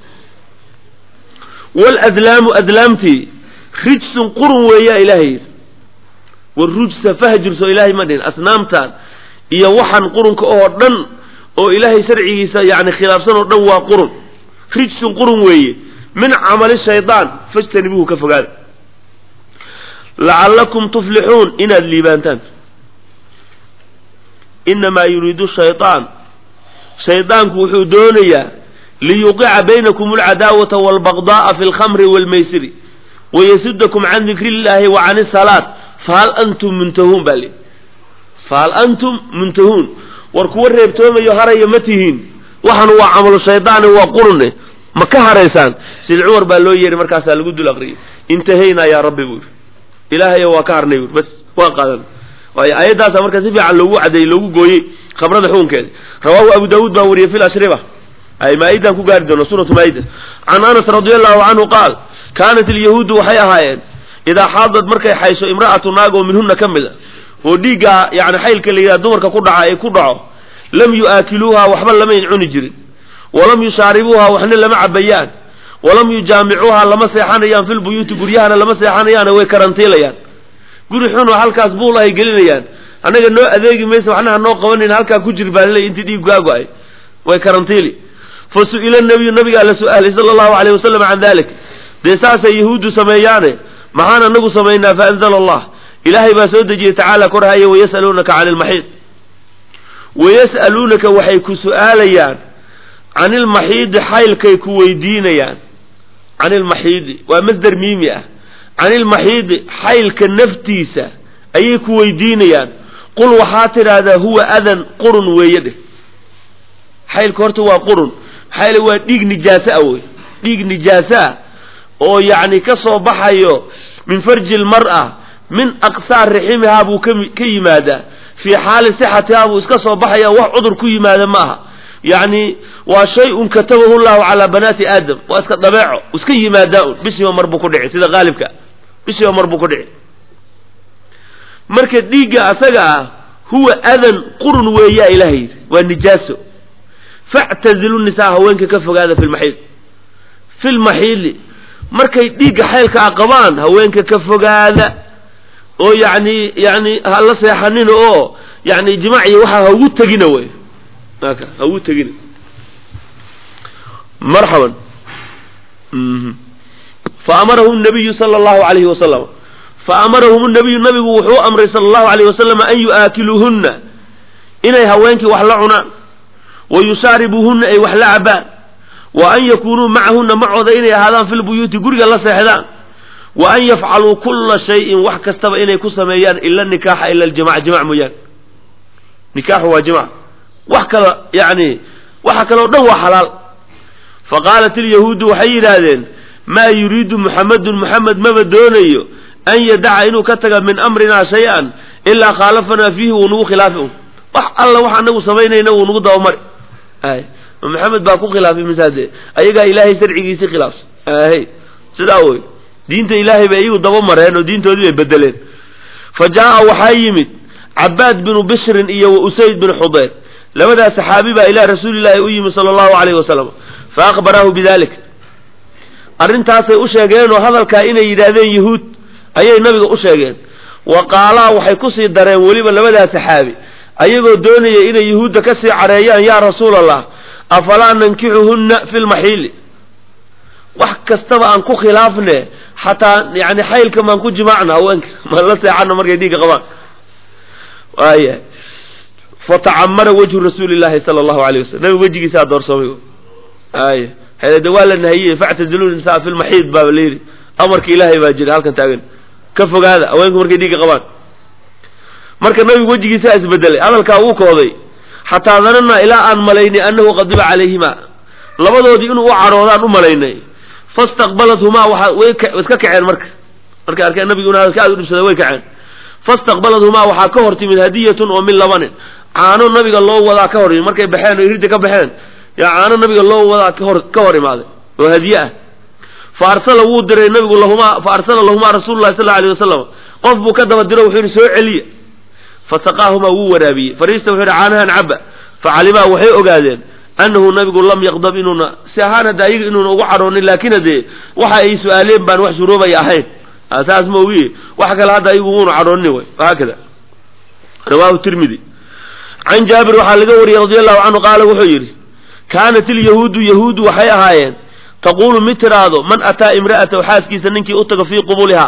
wal adlamu adlamti rijsun qurun weeya ilaahay wal rujsa fahjur so ilaahay madin asnaamtan iyo waxan qurunka oo dhan oo ilaahay sharcigiisa yaani khilaafsan oo dhan waa qurun rijsun qurun weeye min amali shaytaan fajtanibuhu ka fogaad لعلكم تفلحون إن الليبانتان إنما يريد الشيطان شيطان كوحو دونيا ليوقع بينكم العداوة والبغضاء في الخمر والميسر ويسدكم عن ذكر الله وعن الصلاة فهل أنتم منتهون بالي فهل أنتم منتهون وركور ريبتوما يهرى يمتهين وحنوا عمل الشيطان وقرنه مكهر إنسان سيدعور بالله يري مركاسا لقد الأغري انتهينا يا ربي بور إلهي وكارني بس وقال وآيات هذا مركز في على لو عدي لو جوي خبر الحون كذا رواه أبو داود باوري في الأشربة أي مائدة كقاردون سورة مائدة عن أنس رضي الله عنه قال كانت اليهود وحيا هاين إذا حاضت مركز حيث امرأة ناقو منهن كملة وديقا يعني حيل كلي دمر كقرعة كقرعة لم يؤكلوها وحبل لم ينعون جري ولم يشاربوها وحن لما عبيان ولم يجامعوها لما سيحانيان في البيوت قريانا لما سيحانيان ويكرنتيليان قولي حنو حالكاس بولا يقلينيان أنا قلنا أذيقي ميسا وحنا هنو قوانين حالكا كجر بالله انت دي قاقواي ويكرنتيلي فسئل النبي النبي على سؤاله صلى الله عليه وسلم عن ذلك ديساس يهود سميانه معانا نبو سمينا فأنزل الله إلهي باسودجي تعالى كرهي ويسألونك عن المحيط ويسألونك وحيك سؤاليان can ilmaxiidi xaylkay ku weydiinayaan can ilmaxiidi waa masder miimi ah can ilmaxiidi xaylka naftiisa ayay ku weydiinayaan qul waxaa tidhaahdaa huwa adan qurun weeye dheh xaylka horta waa qurun maxaa yeele waa dhiig nijaaso ah wey dhiig nijaaso ah oo yacni ka soo baxayo min farji lmar'a min aqsaar riximihaa buu kami ka yimaadaa fii xaali sixatihaa buu iska soo baxaya wax cudur ku yimaada ma aha yacni waa shay-un katabahu llahu calaa banaati aadam waa iska dabeeco iska yimaadaa un bishiiba mar buu ku dhici sida qaalibka bishiiba mar buu ku dhici marka dhiigga asaga ah huwa adan qurun weeyaa ilaha yidhi waa nijaaso factazilu nisaa haweenka ka fogaada fi lmaxiid fi lmaxiili markay dhiigga xaylka a qabaan haweenka ka fogaada oo yacni yacni ha la seexanina oo yacni jimaaciyo waxaa ha ugu tegina wey aka ha ugu tegina marxaban fa amarahum nabiyu sala allahu alayhi wasalam fa amarahum nabiyu nabigu wuxuu amray sala allahu alayhi wasalam an yu'aakiluuhunna inay haweenkii wax la cunaan wa yushaaribuuhunna ay wax la cabaan wa an yakunuu macahunna macooda inay ahaadaan fi lbuyuuti guriga la seexdaan wa an yafcaluu kulla shayin wax kastaba inay ku sameeyaan ila nikaaxa ila aljimac jimac mooyaane nikaaxu waa jimac wax kalo yani waxa kaloo dhan waa xalaal faqaalat ilyahuudu waxay yidhaahdeen maa yuriidu muxamedun muxamed maba doonayo an yadaca inuu ka taga min amrinaa shay-an ilaa khaalafanaa fiihi wuu nagu khilaafi un wax alla wax anagu samaynayna wuu nagu dabamari ay maxamed baa ku khilaafay misaade ayagaa ilaahay sharcigiisii khilaafsan ahay sidaa wey diinta ilaahay bay iyagu daba mareen oo diintoodii bay bedeleen fa jaa-a waxaa yimid cabaad binu bishrin iyo wa usayd bin xudeyr labadaas saxaabi baa ilaa rasuulilaahi u yimid sala allahu calayhi wasalam fa akhbaraahu bidalik arrintaasay u sheegeen oo hadalkaa inay yidhaahdeen yahuud ayay nabiga u sheegeen wa qaalaa waxay kusii dareen weliba labadaas saxaabi ayagoo doonaya inay yahuudda ka sii careeyaan yaa rasuul allah afalaa nankixuhunna fi lmaxiili wax kastaba aan ku khilaafne xataa yani xaylka maan ku jimaacna haweenka maan la seexana markay dhiigga qabaan waaya fatacamara wajhu rasuuli llahi sala allahu alayh wasalam nabiga wejigiisaa doorsoomay aya hade waa la nahiyey factazilu nisaa fi lmaxiid baaba layidhi amarka ilaahay baa jira halkan taagan ka fogaada haweenku markay dhiigga qabaan marka nabigu wejigiisaa isbedelay hadalkaa uu kooday xataa danana ilaa aan malaynay annahu qadiba calayhima labadoodii inuu u caroodaan u malaynay fastaqbalathumaa waa way iska kaceen marka markay arkeen nabigu in hadalka aad u dhibsada way kaceen fastaqbalathumaa waxaa ka hor timid hadiyatun oo min labanin caano nabiga loo wadaa ka hor yimid markay baxeen oo hirda ka baxeen yaa caano nabiga loo wadaa kahor ka hor imaaday oo hadiye ah fa arsala wuu diray nabigu lahumaa fa arsala lahumaa rasuulullahi sal allau alayh wasalam qof buu ka daba diro wuxuu yidhi soo celiya fasaqaahumaa wuu waraabiyey fariista wuxuu yidhi caanahan caba facalimaa waxay ogaadeen annahu nabigu lam yaqdab inuuna si ahaan hadda ayaga inuuna ugu cadhoonin laakin hadee waxa ay su-aaleen baan wax shuruubaya ahayn saas ma ogiye wax kale hadda ayagu uuna cadhoonin way haakada rawaahu tirmidi can jaabir waxaa laga wariyey radi allahu canhu qaala wuxuu yidhi kaanat ilyahuudu yahuudu waxay ahaayeen taquulu mid tiraahdo man ataa imra'atahu xaaskiisa ninkii u tago fii qubulihaa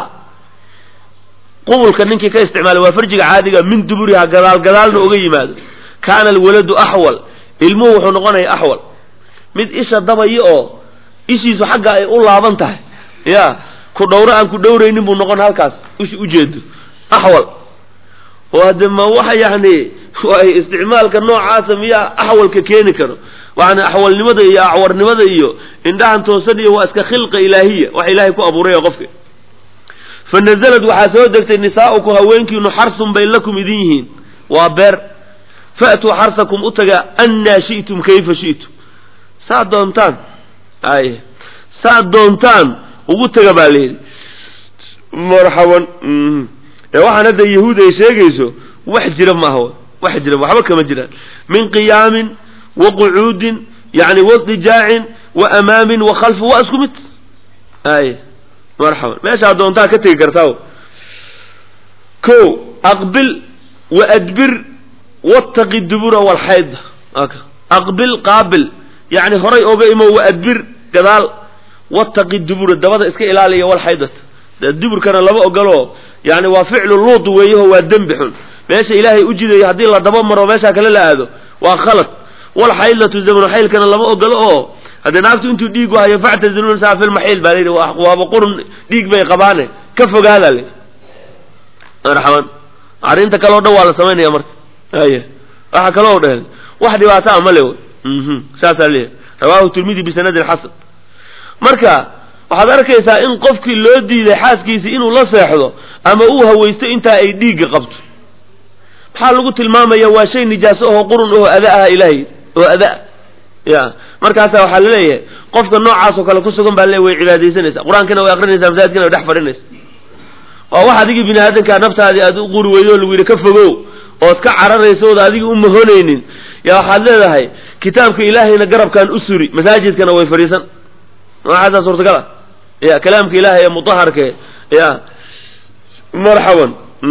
qubulka ninkii ka isticmaalay waa farjiga caadiga min duburihaa gadaal gadaalna uga yimaado kaana alwaladu axwal ilmuhu wuxuu noqonaya axwal mid isha dabayo oo ishiisu xagga ay u laaban tahay ya ku dhowro aan ku dhowraynin buu noqon halkaas ishi ujeedo axwal oo hadde ma waxa yani waay isticmaalka noocaasa miyaa axwalka keeni karo yani axwalnimada iyo acwarnimada iyo indhahan toosan iyo waa iska khilqa ilaahiya wax ilaahay ku abuuraya qofka fa nazalad waxaa soo degtay nisaa'ukum haweenkiinu xarsun bay lakum idin yihiin waa beer fa'tuu xarsakum u taga annaa shi'tum kayfa shi'tum saad doontaan ay saad doontaan ugu taga baa layidhi marxaban ee waxaan hadda yahuud ay sheegayso wax jira maaha wax jira waxba kama jiraan min qiyaamin wa qucuudin yani wadijaacin wa amaamin wa khalfi waa isku mid ay marxaban meeshaa doontaa ka tegi kartaa ko aqbil wa adbir wattaqi dubura walxayda aqbil qaabil yani horay oga imo wa adbir gadaal wattaqi dubura dabada iska ilaaliya walxaydat duburkana laba ogolo yani waa ficlu luud weeyaho waa dembi xun meesha ilaahay u jidayo haddii la daba maro meeshaa kale la aado waa khalad walxaydlatu zamanu xaylkana lama ogolo oo haddii naagtu intuu dhiigu hayo factaziluuna nisaa fi lmaxiil baa layidhi waaba qurun dhiig bay qabaane ka fogaada le marxaban arrinta kale o dhan waa la samaynaya marka haya waxa kale o dhehel wax dhibaataa male wy saasaa leeyahay rawahu tirmidi bisanadin xasan marka waxaad arkaysaa in qofkii loo diiday xaaskiisii inuu la seexdo ama uu hawaysto intaa ay dhiigga qabto maxaa lagu tilmaamaya waa shay nijaaso ahoo qurun oo ada ah ilaahay oo ada ya markaasa waxaa laleeyahay qofka noocaas oo kale ku sugan baa le way cibaadaysanaysa qur-aankana way akrinaysaa masaajidkana way dhex fadhinaysa waa wax adigii bini aadankaa naftaadii aad u quri weydo o lagu yidhi ka fogow ood ka cararayso ood adigii u mahonaynin yaa waxaad leedahay kitaabka ilaahayna garabkaan u suri masaajidkana way fadhiisan waxaasaa suurtagala ya kalaamka ilaahay ee mutaharke ya marxaban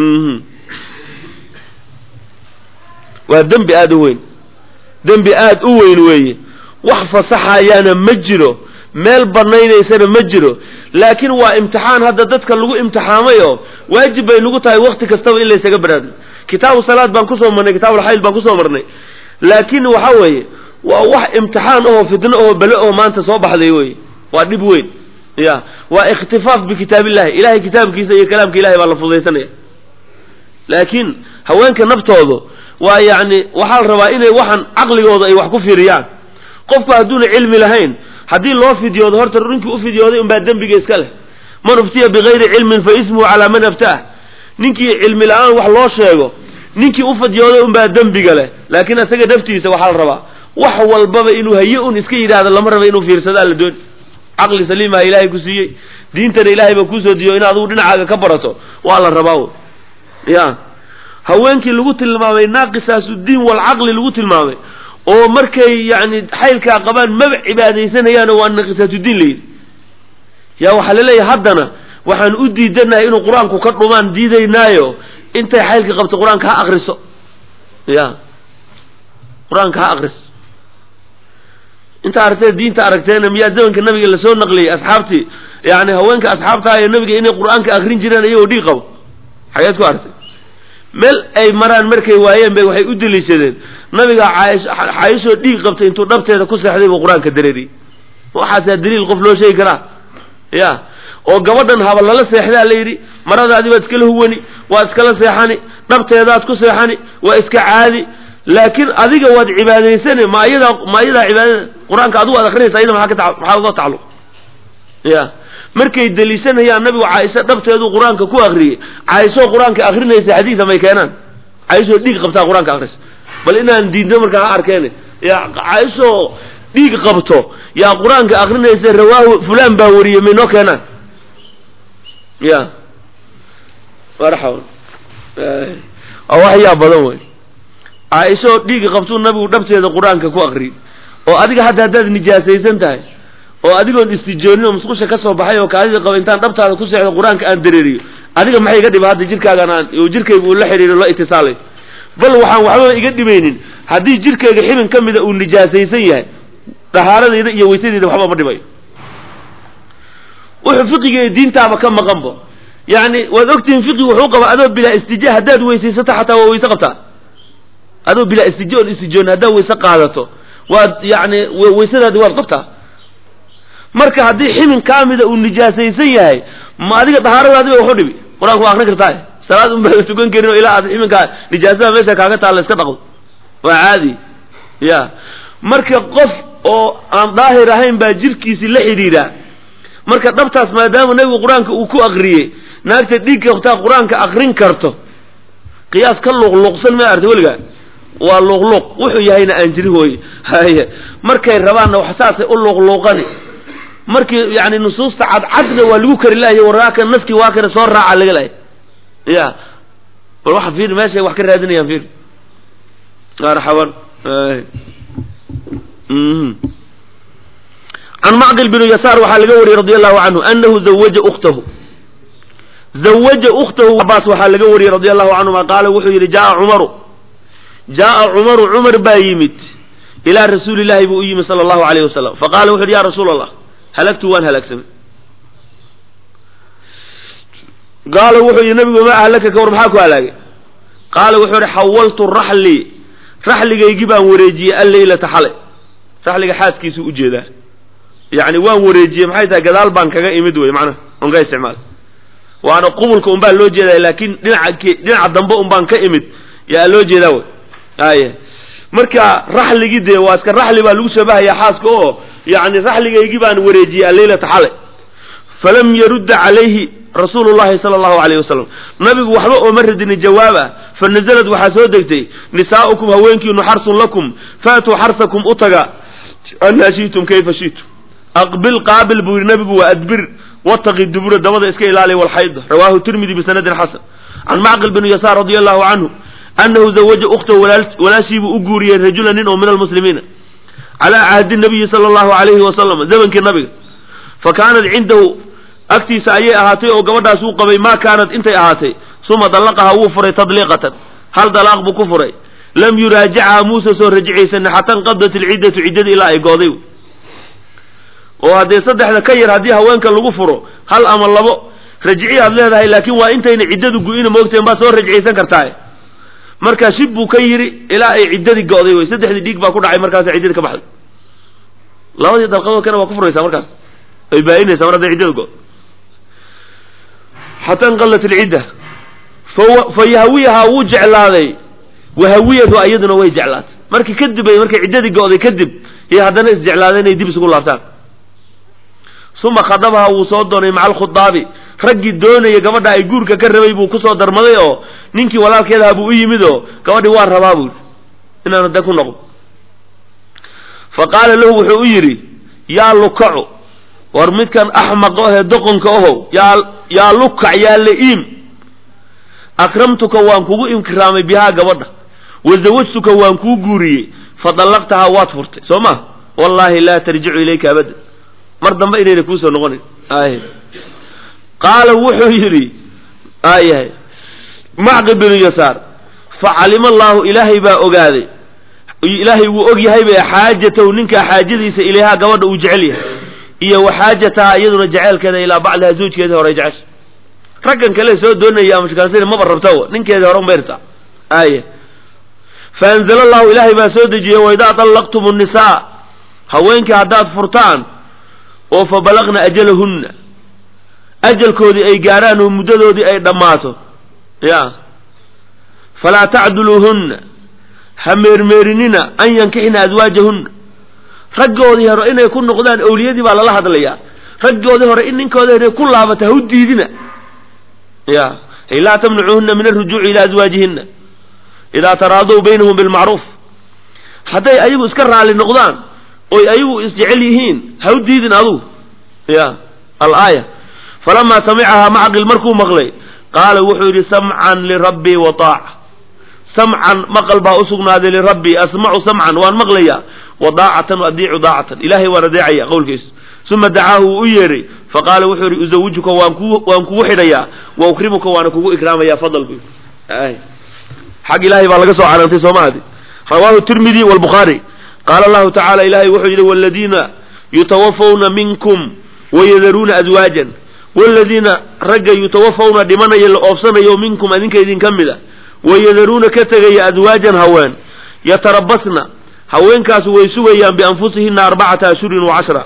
waa dembi aada u weyn dembi aada u weyn weeye wax fasaxayaana ma jiro meel banaynaysana ma jiro laakiin waa imtixaan hadda dadka lagu imtixaamay oo waajib bay nagu tahay wakti kastaba in laysaga baraargo kitaabu salaad baan kusoo marnay kitaabulxayl baan kusoo marnay laakiin waxa weeye waa wax imtixaan ahoo fitno ahoo bele oo maanta soo baxday weye waa dhib weyn ya waa ikhtifaaf bikitaabillahi ilahay kitaabkiisa iyo kalaamka ilahay baa la fudaysanaya laakiin haweenka naftoodu waa yacni waxaa la rabaa inay waxaan caqligooda ay wax ku fiiriyaan qofku hadduuna cilmi lahayn haddii loo fidyoodo horta ninkii u fidyooday unbaa dembiga iska leh man uftiya bigayri cilmin fa ismuhu calaa man aftaah ninkii cilmi la-aan wax loo sheego ninkii u fidyooday unbaa dembiga leh laakiin isaga naftiisa waxaa la rabaa wax walbaba inuu haye un iska yidhaahdo lama raba inuu fiirsadaa la dooni caqli saliimaa ilaahay ku siiyey diintana ilaahay baa kuusoo diyo in adigu dhinacaaga ka barato waa la rabaa ya haweenkii lagu tilmaamay naaqisaasu-diin walcaqli lagu tilmaamay oo markay yani xaylkaa qabaan maba cibaadaysanayaano waa naaqisaasudiin layidhi yaa waxaa laleeyahay haddana waxaan u diidanahay inuu qur-aanku ka dhumaan diidaynaayo intay xaylka qabto qur-aanka ha akriso ya qur-aanka ha akriso inta aragtee diinta aragteena miyaa zamanka nabiga lasoo naqliyey asxaabtii yani haweenka asxaabtaa ee nabiga inay qur-aanka akrin jireen iyagoo dhiig qabo xageed ku aragtay meel ay maraan markay waayeen bay waxay u deliishadeen nabiga caaishoo dhiig qabtay intuu dhabteeda ku seexday buu qur-aanka dareeriyey waxaasaa daliil qof loo sheegi karaa ya oo gabadhan haba lala seexdaa la yidhi maradaadii baad iskala huwani waa iskala seexani dhabteedaad ku seexani waa iska caadi laakiin adiga waad cibaadaysane ma ayadaa ma ayadaa cibaadada qur-aanka adigu aad akrinaysa ayada maxaa ka ta maxaa uga tacalluq ya markay deliishanayaan nabigu caaisha dhabteedu qur-aanka ku akriyey caaishoo qur-aanka akrinaysa xadiida may keenaan caaishoo dhiig qabtaa qur-aanka akrisa bal inaan diidno markaa ha arkeene ya caaishoo dhiig qabto yaa qur-aanka akrinaysa rawaahu fulaan baa wariyey maynoo keenaan ya marxaban waa waxyaa badan wey caaishoo dhiig qabtuu nabigu dhabteeda qur-aanka ku akriyey oo adiga hadda haddaad nijaasaysan tahay oo adigoon istijoonin oo musqusha ka soo baxay oo kaadida qaba intaan dhabtaada ku seexdo qur-aanka aan dareeriyo adiga maxay iga dhiba hadda jirkaagan aan jirkayga uu la xidhiiro la itisaalay bal waxaan waxbaba iga dhibaynin haddii jirkayga xibin ka mida uu nijaasaysan yahay dahaaradayda iyo weysadeyda waxba ma dhibayo wuxuu fiqiga diintaaba ka maqanbo yacni waad ogtihiin fiqigu wuxuu qaba adoo bilaa istijaa haddaad weysaysato xataa waa weyse qabtaa adoo bilaa istija oon istijoon haddaad weyse qaadato waad yacni weysadaadi waad qabtaa marka haddii ximin kaamida uu nijaasaysan yahay ma adiga dahaaradaadi bay waxu dhibi qur-aanku waa akrin kartaa salaad un baa tukan karin oo ilaa aad ximinkaa nijaasada meesha kaaga taalla iska dhaqdo waa caadi ya marka qof oo aan daahir ahayn baa jirkiisii la xidhiidha marka dhabtaas maadaama nabigu qur-aanka uu ku akriyey naagta dhiigka wataa qur-aanka akrin karto qiyaas ka luqluqsan ma arta weligaa waa luqluq wuxuu yahayna aan jiri hooye haye markay rabaanna wax saasay u luqluuqani markii yani nusuusta cadcadna waa lagu kari lahay waraaka naskii waa kana soo raaca laga lahay ya bal waxa fiir meeshay wax ka raadinayaan fiir marxaban can macqil bin yasaar waxaa laga wariyey radi allahu canhu anahu zawaja ukhtahu zawaja ukhtahu abbas waxaa laga wariyey radi allahu canhuma qaala wuxuu yidhi jaa cumaru jaa cumaru cumar baa yimid ilaa rasuuli llahi buu u yimid sala allahu alayh wasalam faqala wuxu yidhi ya rasuula allah halagtu waan halaagsamay qaala wuxuu yidhi nabigu ma ahlaka ka war maxaa ku halaagay qaala wuxuu yidhi xawaltu raxlii raxligaygii baan wareejiyey alleylata xalay raxliga xaaskiisu u jeedaa yacni waan wareejiyey maxay tahay gadaal baan kaga imid wey macnaha on ka isticmaal waana qubulka un baa loo jeedaa laakiin dhinaca dhinaca dambe un baan ka imid yaa loo jeedaa wey aye marka raxligii dee waa iska raxli baa lagu shabahayaa xaaska oo yacni raxligaygii baan wareejiyey alleylata xalay falam yarudda calayhi rasuulu llahi sala allahu alayh wasalam nabigu waxba ooma radinin jawaab ah fa nazalad waxaa soo degtay nisaa'ukum haweenkiinu xarsun lakum faatuu xarsakum u taga anaa shi'tum kayfa shi'tum aqbil qaabil buu yidhi nabigu waa adbir wataqi dubura dabada iska ilaaliya walxayda rawaahu tirmidi bisanadin xasan can macqil bn yasaar radia allahu canhu anahu zawaja ukhtahu walaashiibuu u guuriyey rajula nin oo min almuslimiina calaa cahdi nabiyi sala allahu alayhi wasalam zamankii nabiga fa kaanat cindahu agtiisa ayay ahaatay oo gabadhaas uu qabay maa kaanat intay ahaatay suma dallaqaha wuu furay tadliiqatan hal dalaaq buu ku furay lam yuraajicha muusa soo rajicaysanin xata inqadat ilciddatu ciddada ilaa ay gooday oo haddee saddexda ka yar haddii haweenka lagu furo hal ama labo rajiciy aad leedahay laakiin waa intayna ciddadu gu-ina moogteen baad soo rajicaysan kartaa markaa shib buu ka yidhi ilaa ay ciddadii go'day wey saddexdii dhiig baa ku dhacay markaasa ciddadii ka baxday labadii dalqadood kana waa ku furaysaa markaas ay baa-inaysaa mar hadday ciddada go xata inqalat ilcidda fa yahwiyahaa wuu jeclaaday wahawiyadu iyaduna way jeclaatay markii kadib ay markay ciddadii go'day kadib iyo haddana isjeclaadeen inay dib isugu laabtaan uma khadabaha wuu soo doonay maca alkhudaabi raggii doonaya gabadha ay guurka ka rabay buu kusoo darmaday oo ninkii walaalkeedaha buu u yimid oo gabadhii waan rabaa buui inaan hadda ku noqdo fa qaala lahu wuxuu u yidhi yaa lukacu war midkan axmaq ahee doqonka ahow yaa yaa lukac yaa la-iim akramtuka waan kugu ikraamay bihaa gabadha wazawajtuka waan kuu guuriyey fadallaqtahaa waad furtay soo ma wallaahi laa tarjicu ilayka abada mar dambe inayna kuusoo noqonin ay qaala wuxuu yidhi ayahay macqil binu yasaar facalima allaahu ilaahay baa ogaaday ilaahay wuu og yahay bay xaajatahu ninkaa xaajadiisa ilayhaa gabadha uu jecel yahay iyo waxaajataha iyaduna jeceelkeeda ilaa bacdiha zawjkeeda hore jecesha raggan kale soo doonaya mushkilsina maba rabta ninkeeda hore umayrta aye faanzala allahu ilaahay baa soo dejiyey waidaa dallaqtum nnisaa haweenkii haddaad furtaan oo fa balagna ajalahunna ajalkoodii ay gaaraan oo muddadoodii ay dhammaato ya falaa tacduluuhunna ha meermeerinina an yankixna aswaajahunna raggoodii hore inay ku noqdaan awliyadii baa lala hadlayaa raggoodii hore in ninkooda inay ku laabata ha u diidina ya ay laa tamnacuuhunna min alrujuuci ilaa aswaajihinna idaa taraaduu baynahum bilmacruuf hadday ayagu iska raali noqdaan oy ayagu isjecel yihiin ha u diidin adugu ya alaaya falamaa samicahaa macqil markuu maqlay qaala wuxuu yidhi samcan lirabbii wa taaca samcan maqal baa u sugnaaday lirabbii asmacu samcan waan maqlayaa wa daacatan adiicu daacatan ilaahay waan adeecaya qowlkiisa uma dacaahu wuu u yeedhay faqaala wuxuu yidhi uzawijuka waan ku waan kugu xidhayaa wa ukrimuka waana kugu ikraamayaa fadal bu xag ilaahay baa laga soo carantay soomahadi rawaahu tirmidi walbukhaari qaala allahu tacala ilahay wuxuu yidhi waladiina yutawafawna minkum wayadaruuna aswaajan waladiina ragga yutawafawna dhimanaya la oobsanayo minkum adinka idinka mida wayadaruuna ka tegaya aswaajan haween yatarabasna haweenkaas way sugayaan bianfusihina arbacata ashhurin wa cashra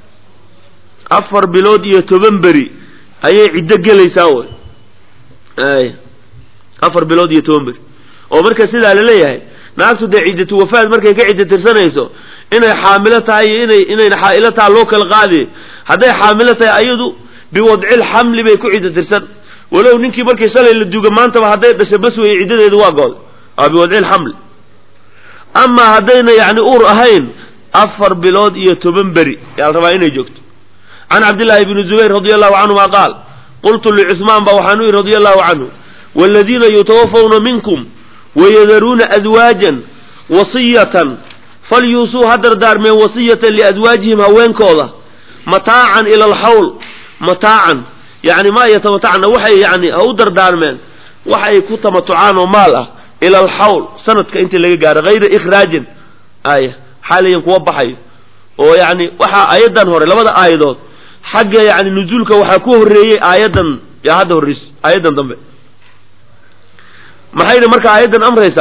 afar bilood iyo toban beri ayay ciddo gelaysaa way ay afar bilood iyo toban beri oo marka sidaa laleeyahay naagtu dee ciddatu wafaad markay ka ciddo tirsanayso inay xaamilo tahay iyo inay inayna xaa'ilo taha loo kala qaadi hadday xaamilo tahay ayadu biwadcil xamli bay ku ciddo tirsan walow ninkii markii shalay la duuga maantaba hadday dhasho bas weeye ciddadeedu waa good aa biwadcil xamli amaa haddayna yacni uur ahayn afar bilood iyo toban beri yaa la rabaa inay joogto can cabdillaahi bni zubayr radia allahu canhuma qaal qultu licuثmaan ba waxaan u yidhi radia allahu canhu waaladiina yutawafawna minkum wayadaruuna aswaajan wasiyatan falyuusuu ha dardaarmeen wasiyatan liaswaajihim haweenkooda mataacan ila alxawl mataacan yani ma yatamatacna waxay yani ha u dardaarmeen waxay ku tamatucaan oo maal ah ila alxawl sanadka intii laga gaaro hayra ikhraajin aya xaaliyan kuwa baxayo oo yani waxaa aayadan hore labada aayadood xagga yani nuzuulka waxaa ku horeeyey aayadan yaa hadda horreysay aayadan dambe maxayna marka aayaddan amraysaa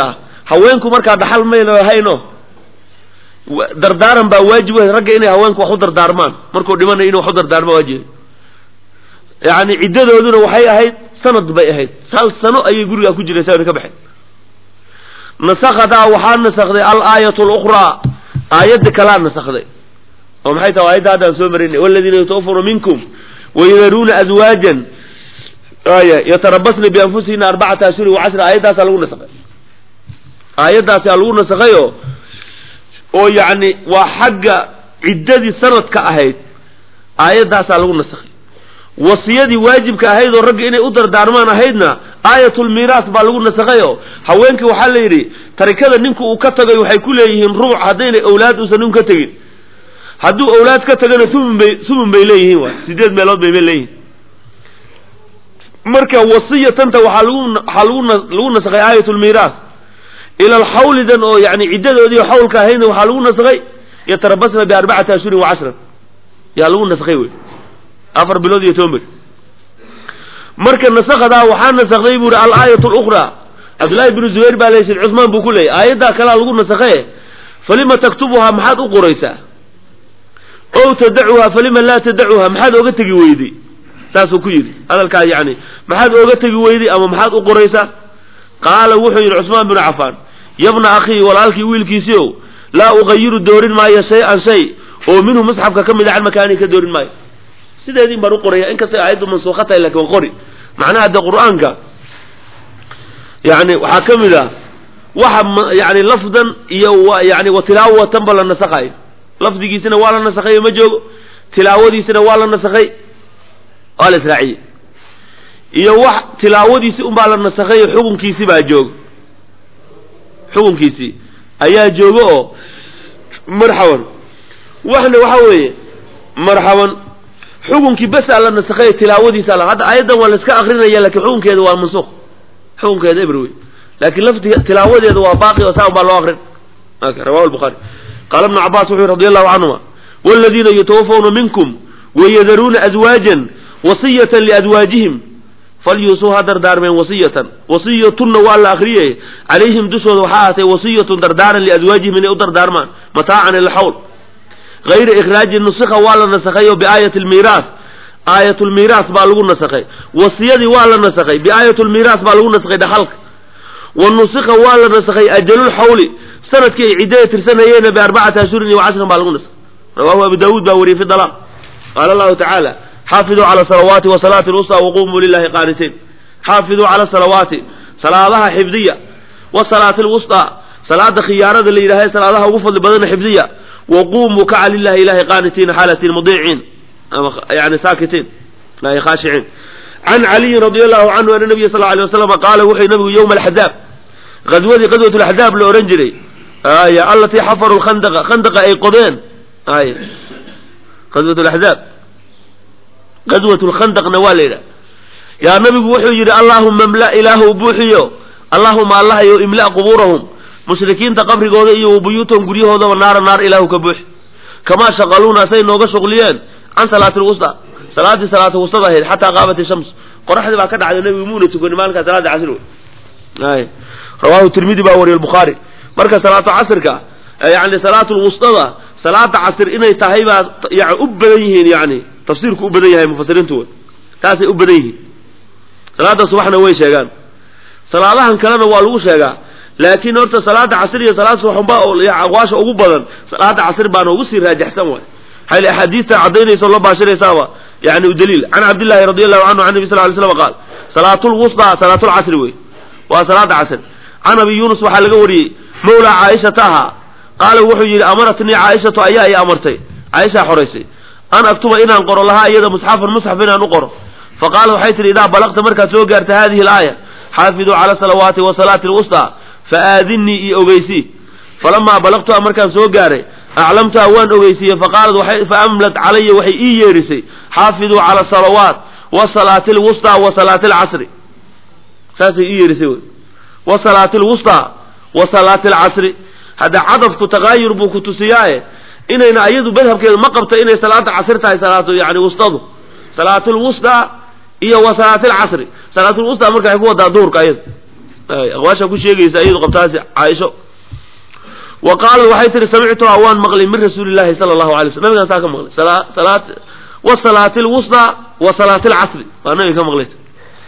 haweenku markaa dhaxal mayna hayno dardaaran baa waajib ah ragga inay haweenku wax u dardaarmaan markuu dhimanayo inuu wax u dardaarmo waajib yani ciddadooduna waxay ahayd sanad bay ahayd hal sano ayay gurigaa ku jiraysaa ka baxay nasakhadaa waxaa nasakday al-aayatu al-ukhraa aayadda kalaa nasakday oo maxay tahay aayadda hadda aan soo marinay waladiina yatawaffawna minkum wayadaruuna azwaajan aya yatarabasna bianfusihina arbacata ashhurin wa cashra aayaddaasaa lagu nasakhay aayaddaasaa lagu nasakhayo oo yacni waa xagga ciddadii sanadka ahayd aayaddaasaa lagu nasakhay wasiyadii waajibka ahayd oo ragga inay u dardaarmaan ahaydna aayatulmiiraas baa lagu nasakhayo haweenkii waxaa la yidhi tarikada ninku uu ka tagay waxay ku leeyihiin ruuc haddaynay awlaad uusan ninku ka tegin hadduu awlaad ka tagana sumun bay sumun bay leeyihiin waay sideed meelood bay bay leeyihiin marka wasiyatanta waxaa lagu waxaa lagu lagu nasakhay aayatulmiiraas ila alxawlidan oo yani ciddadoodii xawlka ahaydna waxaa lagu nasakhay yatarabasna biarbacati ashhurin wa cashran yaa lagu nasakhay wey afar bilood iyo toban bil marka nasakhadaa waxaa nasakday buu hi al-aayatu al-ukhraa cabdullaahi binu zubayr baa leeyahay cusmaan buu ku leeyay aayaddaa kalaa lagu nasakhaye falima taktubuhaa maxaad u qoraysaa ow tadacuhaa falima laa tadacuhaa maxaad ooga tegi weyday saasuu ku yidhi hadalkaa yani maxaad ooga tegi weyday ama maxaad u qoraysaa qaala wuxuu yidhi cusmaan binu cafaan yabna akhii walaalkii wiilkiisii ow laa ugayiru doorin maayo shay-an shay oo minhu musxafka ka mid a can makaanii ka doorin maayo sideediin baan u qoraya inkastay aayaddu mansuuqa tahay lakin waa qori macnaha de qur-aanka yani waxaa ka mid ah waxa yani lafdan iyo yani wa tilaawatan ba la nasakhayo lafdigiisina waa la nasakhayo ma joogo tilaawadiisina waa la nasakhay waa la israaciyey iyo wax tilaawadiisi unbaa la nasakhayo xukunkiisi baa joogo xukunkiisii ayaa joogo oo marxaban waxna waxa weeye marxaban xukunkii basa la nasakhay tilaawadiisa la hadda aayaddan waa la iska akrinaya laakiin xukunkeeda waa mansuuq xukunkeeda ibr wey laakiin lafti tilaawadeeda waa baaqi oo saa baa loo akrin rawahu al-bukhari qala ibn abbas wuxuu radiyallahu anhuma walladina yatawaffawna minkum wayadaruuna azwajan wasiyatan liazwaajihim falyuusuuha dardaarmeen wasiyatan wasiyatunna waa la akriyay calayhim dushooda waxaa ahaatay wasiyatun dardaaran liazwaajihim inay u dardaarmaan mataacan ilxawl غayra ikraaji nusikha waa la nasakhay o biaayati lmiiraas aayat lmiiraas baa lagu nasakhay wasiyadii waa la nasakhay biaayat lmiiraas baa lagu nasakhay dhaxalka wanusikha waa la nasakhay ajalulxawli sanadkii ay ciddada tirsanayeena biarbacati ashhurin iyo cashran baa lagu nasakhay rawahu abu daawuud baa wariyey fi dalaaq qaala allahu tacaala xaafiduu cala salawaati wa salaati lwusta waqumuu lilahi qaanitiin xaafiduu cala salawaati salaadaha xifdiya wa salaati lwusta salaada khiyaarada la yidhahay salaadaha ugu fadli badana xifdiya waqumuu kaca lilahi ilahi qaanitiin xaalatiin mudiiciin ama yani saakitiin ilahi khaashiciin can caliyin radi allahu canhu ana nabiya sal alay wasalam qaala wuxuu nabigu yowma alxadaab ghazwadii qadwat laxdaab la ohan jiray aya alatii xafaru lkhandaqa khandaqa ay qodeen aya qadwat laxdaab qadwat lkhandaqna waa la yidhaha yaa nabigu wuxuu yidhi allahuma mla ilaahu buuxiyo allahuma allahayo imla qubuurahum mushrikiinta qabrigooda iyo buyuutahum guryahoodaba naara naar ilaahu ka buuxi kamaa shaqaluuna say nooga shuqliyeen can salaati lwusta salaadii salaata wustada ahayd xataa qaamat ishams qoraxdii baa ka dhacday nabigu muuna tukani maalinkaa salaada casr wey ay rawahu tirmidi baa wariye albukhaari marka salaatu casrka yani salaatu lwustada salaada casr inay tahay baa yani u badan yihiin yani tafsiirku u badan yahay mufasiriintu wey taasay u badan yihiin salaada subaxna way sheegaan salaadahan kalena waa lagu sheegaa laakiin horta salaada casr iyo salaad subaxunba aqwaasha ugu badan salaada casr baana ugu sii raajaxsan waay hayl axaadiista cadaynaysa la baashiraysaaba yani daliil can cabdillahi radiyallahu anhu can nabi sallallahu alayhi wasallam qaal salaatul wusta salaatul casr wey waa salaada casr can abi yunus waxaa laga wariyey mawla caaisha taha qaala wuxuu yidhi amaratnii caaishatu ayaa i amartay caaisha xoraysay an aktuba inaan qoro lahaa iyada musxafan musxaf inaan u qoro faqaala waxay tihi idaa balaqta markaad soo gaarta hadihi alaaya xaafiduu cala salawaati wa salaati lwusta faaadinii iyo ogeysii falamaa balaqtuha markaan soo gaaray aclamtuha waan ogeysiiyey faqaalat faamlat calaya waxay ii yeerisay xaafiduu cala salawaat wa salaati lwusta wa salaati alcasri saasay ii yeerisay wy wa salaati lwusta wa salaati alcasri hadda cadafku takaayur buu ku tusiyaaye inayna ayadu madhabkeedu ma qabta inay salaada casr tahay salaatu yani wustadu salaatulwusta iyo wa salaati alcasri salaatulwusta marka ay ku wadaa duhurka ayada aqwaasha ku sheegaysa iyadu qabtaasi Caaisha وقال waxay tiri samictu awaan maqli min rasuulillahi sallallahu alayhi wasallam nabiga taa ka maqlay salaat wa salaatil wusta wa salaatil asr waa nabiga ka maqlay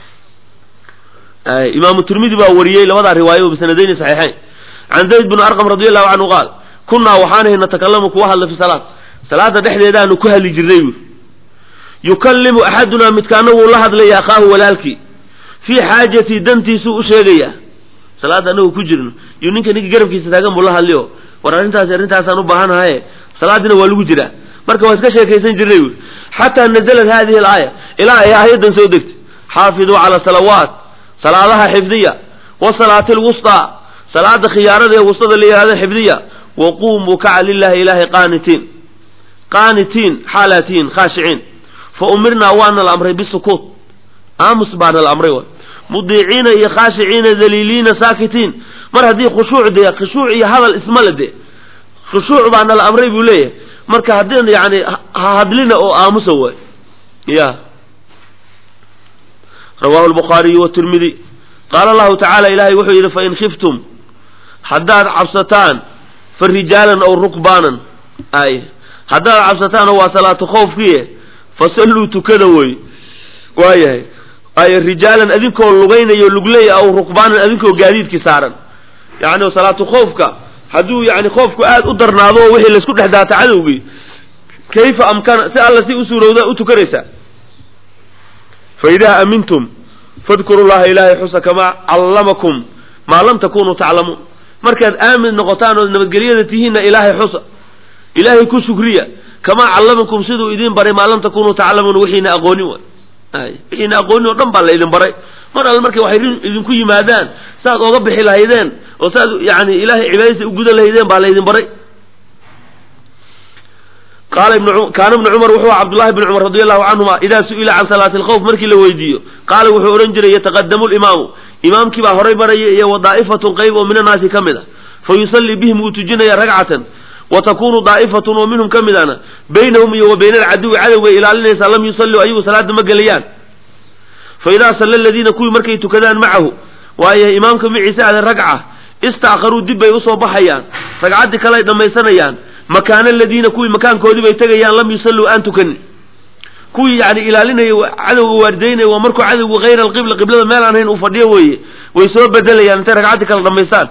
ay imaam tirmidhi baa wariyay labada riwaayo bi sanadayn sahihayn an zayd bin arqam radiyallahu anhu qaal kunna waxaana natakallamu ku hadla fi salaat salaada dhexdeeda aanu ku hadli jirnay yukallimu ahaduna midkaana uu la hadlay aqaahu walaalki fi haajati dantiisu u sheegaya salaada anagu ku jirno iyo ninka ninka garabkiisa taagan buu la hadliyo war arintaas arintaas aan u baahanahay salaadina waa lagu jiraa marka waa iska sheekaysan jirnay hatta nazalat hadhihi al-aya ila ayadan soo degtay xaafidu ala salawaat salaadaha xifdiya wa salaatil wusta salaada khiyaarada ee wustada leeyahay xifdiya wa qumu ka lillahi ilahi qanitin qanitin halatin khashi'in fa umirna wa anna al-amra bisukut amus ba'da al-amri مضيعين يا خاشعين ذليلين ساكتين مر هذه خشوع ده خشوع يا هذا الاسم ده خشوع بعد الأمر بيقوليه مر كهدين يعني هادلنا أو آمسوا يا رواه البخاري والترمذي قال الله تعالى إلهي وحي فإن خفتم حداد عبستان فرجالا أو ركبانا أي حداد عبستان هو صلاة خوف فيه فصلوا تكدوي وايه ay rijaalan adinkoo lugaynayo luglay aw rukbaanan adinkoo gaadiidki saaran yaani salaatu khoofka haduu yaani khoofku aad u darnaado wixii la isku dhaxdaata cadowgi kayfa amkana si alla si usurowda u tukaraysa fa idaa amintum fadhkurullaha ilahi husa kama allamakum ma lam takunu ta'lamun markaad aamin noqotaan oo nabadgeliyada tihiina ilaahay xusa ilaahay ku shukriya kama allamakum sidoo idin baray ma lam takunu ta'lamun wixiina aqooni wa ay in aqooni oo dhan baa la idin baray mar al markay waxay idin ku yimaadaan saad ooga bixi lahaydeen oo saad yaani ilaahay cibaadadiisa u gudan lahaydeen baa la idin baray قال ابن عمر كان ابن عمر وهو عبد الله بن عمر رضي الله عنهما إذا سئل عن صلاة الخوف مركي لويديو قال وحو رنجري يتقدم الإمام إمام كبا هري بري وضائفة قيب من الناس كمدة فيصلي بهم وتجنى ركعة وتكون ضائفة ومنهم كمدة بينهم وبين العدو عدو إلى الله لم يصلوا أي صلاة مقليان فإذا صلى الذين كل مركي تكدان معه وأي إمامكم عيسى على الركعة استأخروا دب يصوب حيان ركعات كلا لما يسنيان مكان الذين كوي مكان كودي بيتجيان لم يصلوا أن تكن كوي يعني إلى لنا عدو واردين ومركو عدو غير القبلة قبلة ما لعنين وفديه وي ويسوب بدل يعني ترى ركعتك لما يسال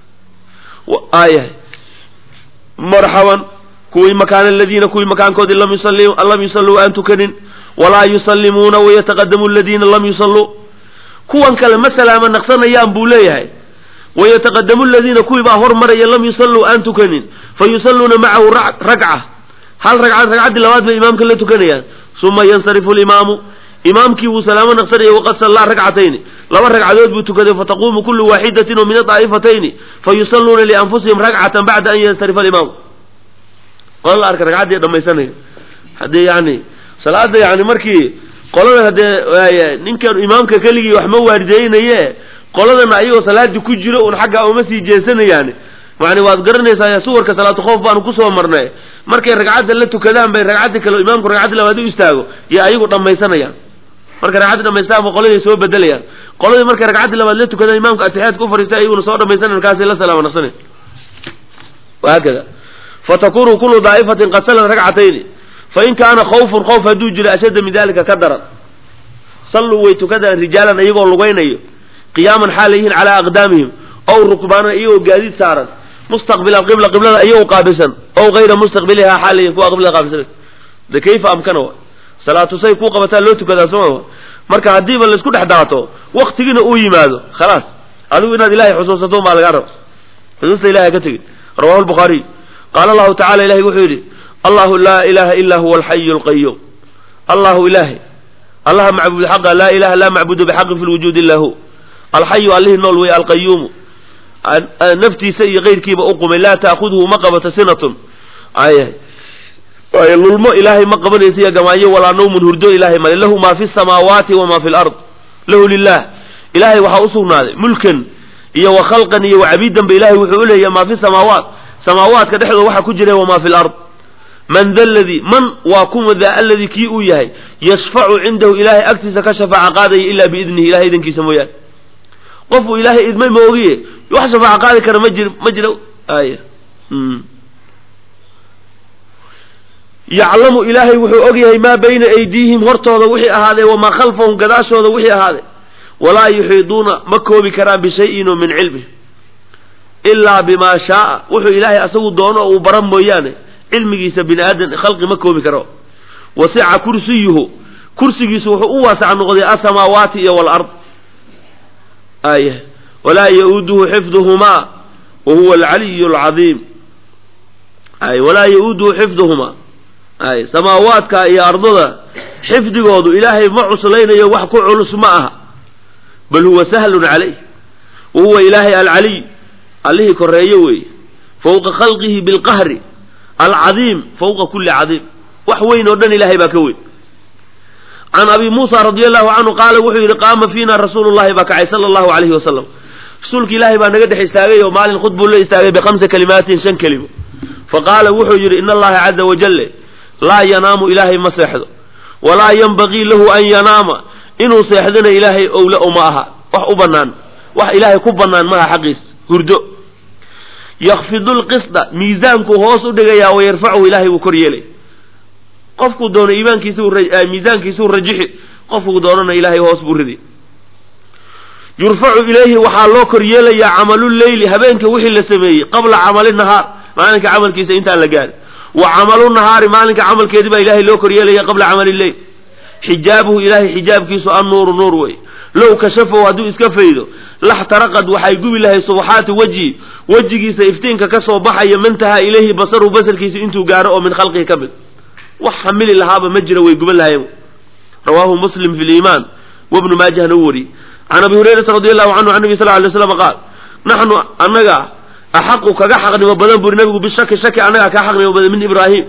وآية مرحبا كوي مكان الذين كوي مكان كودي لم يصلوا لم يصلوا أن تكن ولا يسلمون ويتقدم الذين لم يصلوا كوان كلمة سلام نقصنا يا أبوليه ويتقدم الذين كوي باهر مرة لم يصلوا أن تكنين فيصلون معه ركعة هل ركعة ركعة لواد الإمام كله تكنيا ثم ينصرف الإمام إمام كي وسلام نقصره وقد صلى ركعتين لو ركعة بتكذا فتقوم كل واحدة من الطائفتين فيصلون لأنفسهم ركعة بعد أن ينصرف الإمام والله أرك ركعة دي لما يسنه هذا يعني صلاة يعني مركي قالوا هذا ننكر إمام ككلي وحمو واردين إياه قولنا أيوة صلاة دي كجرة ونحقق أو مسي جلسنا يعني يعني وأذكرني سايا صور كصلاة خوف بان كسوة مرنا مركي ركعات اللي تكلام بين ركعاتك الإمام ركعات اللي ودوا يستاهوا يا أيوة لما يسنا يعني مركي ركعات لما يستاهوا قولنا يسوي بدل يعني قولنا مركي ركعات اللي ودوا تكلام الإمام كأتحاد كفر يستاهوا ونصور لما يسنا الكاس إلا سلام ونصني وهكذا فتكون كل ضائفة قد صلت ركعتين فإن كان خوف خوف هدو جل أشد من ذلك كدرا صلوا ويتكذا رجالا أيوة لغين أيوة قياما حاليين على أقدامهم أو ركبانا أيوه قاديد سارا مستقبل القبلة قبلة أيوه قابسا أو غير مستقبلها حاليا كوا قبلة قابسا ده كيف أمكنه صلاة سي كوا قبتا لوتو كذا سمعه مركا هديبا اللي سكون حداته وقت جينا أوي ماذا خلاص قالوا إنا إلهي حصوصته مع الغرب حصوص إلهي كتير رواه البخاري قال الله تعالى إلهي وحيري الله لا إله إلا هو الحي القيوم الله إلهي الله معبود بحق لا إله لا معبود بحق في الوجود إلا هو الحي عليه النول ويا القيوم نفتي سي غير كيف أقوم لا تأخذه مقبة سنة آية للم إلهي مقبة يسيا جماعية ولا نوم هردو إلهي ما له ما في السماوات وما في الأرض له لله إلهي وحاوصنا ملكا إيا وخلقا إيا وعبيدا بإلهي وحوله إيا ما في السماوات سماوات كدحض وحا كجره وما في الأرض من ذا الذي من واكم ذا الذي كيئو يهي يشفع عنده إلهي أكتس كشفع قاضي إلا بإذنه إلهي إذن كي سمويان qofku ilaahay idmay moogiye wax shafaaca qaadi kara ma jiro ma jiro ay yaclamu ilaahay wuxuu og yahay maa bayna aydiihim hortooda wixii ahaadee wamaa khalfahum gadaashooda wixii ahaadee walaa yuxiiduuna ma koobi karaan bishayin min cilmi ilaa bimaa shaaa wuxuu ilaahay asagu doono oo uu baran mooyaane cilmigiisa bini aadan khalqi ma koobi karo wasica kursiyuhu kursigiisu wuxuu u waasac noqday asamaawaati iyo walard aaya walaa ya-uuduhu xifduhumaa wa huwa alcaliyu alcadiim ay walaa ya-uuduhu xifduhumaa ay samaawaadka iyo ardada xifdigoodu ilaahay ma cuslaynayo wax ku culus ma aha bal huwa sahlun calayh wa huwa ilaahay alcaliy allihii koreeyo weeye fawqa khalqihi bilqahri alcadiim fawqa kulli cadiim wax weyn oo dhan ilaahay baa ka weyn can abi muusa radi allahu canhu qaala wuxuu yidhi qaama fiina rasuulu llahi baa kacay sala allahu alayhi wasalam rasuulka ilaahay baa naga dhex istaagay oo maalin khud buu la istaagay bikamsa kalimaatin shan kelimo faqaala wuxuu yidhi ina allaha caza wajale laa yanaamu ilaahay ma seexdo walaa yanbagii lahu an yanaama inuu seexdana ilaahay owla uma aha wax u banaan wax ilaahay ku banaan maaha xaqiis hurdo yakfidu lqisda miisaankuu hoos u dhigayaa wayarfachu ilaahay wuu kor yeelay qofkuu doono iimaankiisa miisaankiisuu rajixi qofkuu doonana ilaahay hoos buu ridi yurfacu ilayhi waxaa loo kor yeelayaa camaluleyli habeenka wixii la sameeyey qabla camali nahaar maalinka camalkiisa intaan la gaarin wa camalu nahaari maalinka camalkeedii baa ilaahay loo kor yeelaya qabla camali leyl xijaabuhu ilaahay xijaabkiisu annuuru nuur wey low kashafahu hadduu iska faydo laxtaraqad waxay gubi lahay subaxaati wejhi wejigiisa iftiinka ka soo baxaya mantahaa ilayhi basaru basarkiisa intuu gaaro oo min khalqihi ka mid wax xamili lahaaba ma jira way guban lahayen rawaahu muslim fi liimaan wabnu maajahna u wariyey can abi hurayrata radi allahu canhu can nabi sal ly slam qaal naxnu annaga axaqu kaga xaqnimo badan buri nabigu bishaki shaki annagaa kaa xaqnimo badan min ibraahim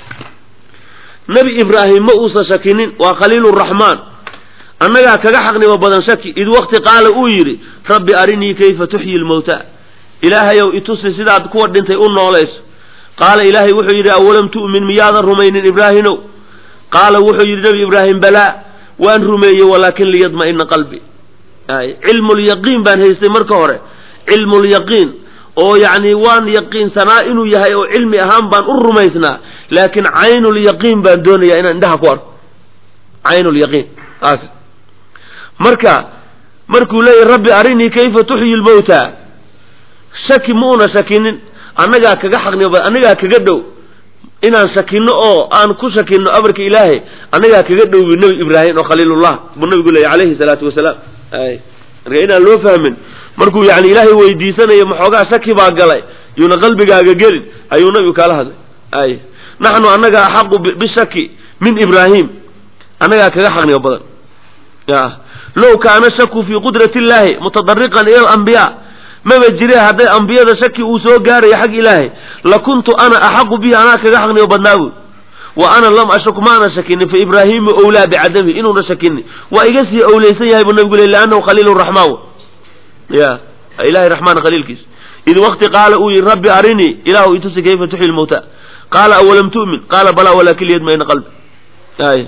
nebi ibraahim ma uusan shakinin waa khaliil raxmaan annagaa kaga xaqnimo badan shaki id waqti qaala uu yidhi rabbi arinii kayfa tuxyi lmawta ilaahayow itusi sidaad kuwa dhintay u noolayso qaala ilaahay wuxuu yidhi awalam tu'min miyaadan rumaynin ibraahimow qaala wuxuu yidhi nebi ibraahim balaa waan rumeeyey walaakin liyadma'ina qalbi cilmulyaqiin baan haystay marka hore cilmulyaqiin oo yacni waan yaqiinsanaa inuu yahay oo cilmi ahaan baan u rumaysnaa laakiin caynulyaqiin baan doonayaa inaan indhaha ku arko caynulyaqiin as marka markuu leeyahy rabbi arinii kayfa tuxyi lmawta shaki ma una shakinin annagaa kaga xaqnimo annagaa kaga dhow inaan shakino oo aan ku shakino amarka ilaahay annagaa kaga dhow nebi ibraahim oo khaliilullah buu nabigu leeyahy calayhi salaatu wasalaam ay marka inaan loo fahmin markuu yani ilaahay weydiisanayo maxoogaa shaki baa galay yuuna qalbigaaga gelin ayuu nabigu kala hadlay ay naxnu annaga axaqu bishaki min ibraahim annagaa kaga xaqnimo badan ya low kaana shaku fii qudrati illaahi mutadariqan ila alambiyaa maba jire hadday ambiyada shaki uu soo gaarayo xag ilaahay lakuntu ana axaqu bihi anaa kaga xaqnimo badnaabu wa ana lam ashuk maana shakinin fa ibraahimu owlaa bicadamihi inuuna shakinin waa iga sii owleysan yahay buu nabigu le liannahu khaliilu raxmaan ya ilahay raxmaan khaliilkiis id waqti qaala uu yihi rabbi arinii ilaahu itusi kayfa tuxyi lmawta qaala awalam tu'min qaala balaa walaakin liyadma'ina qalbi ay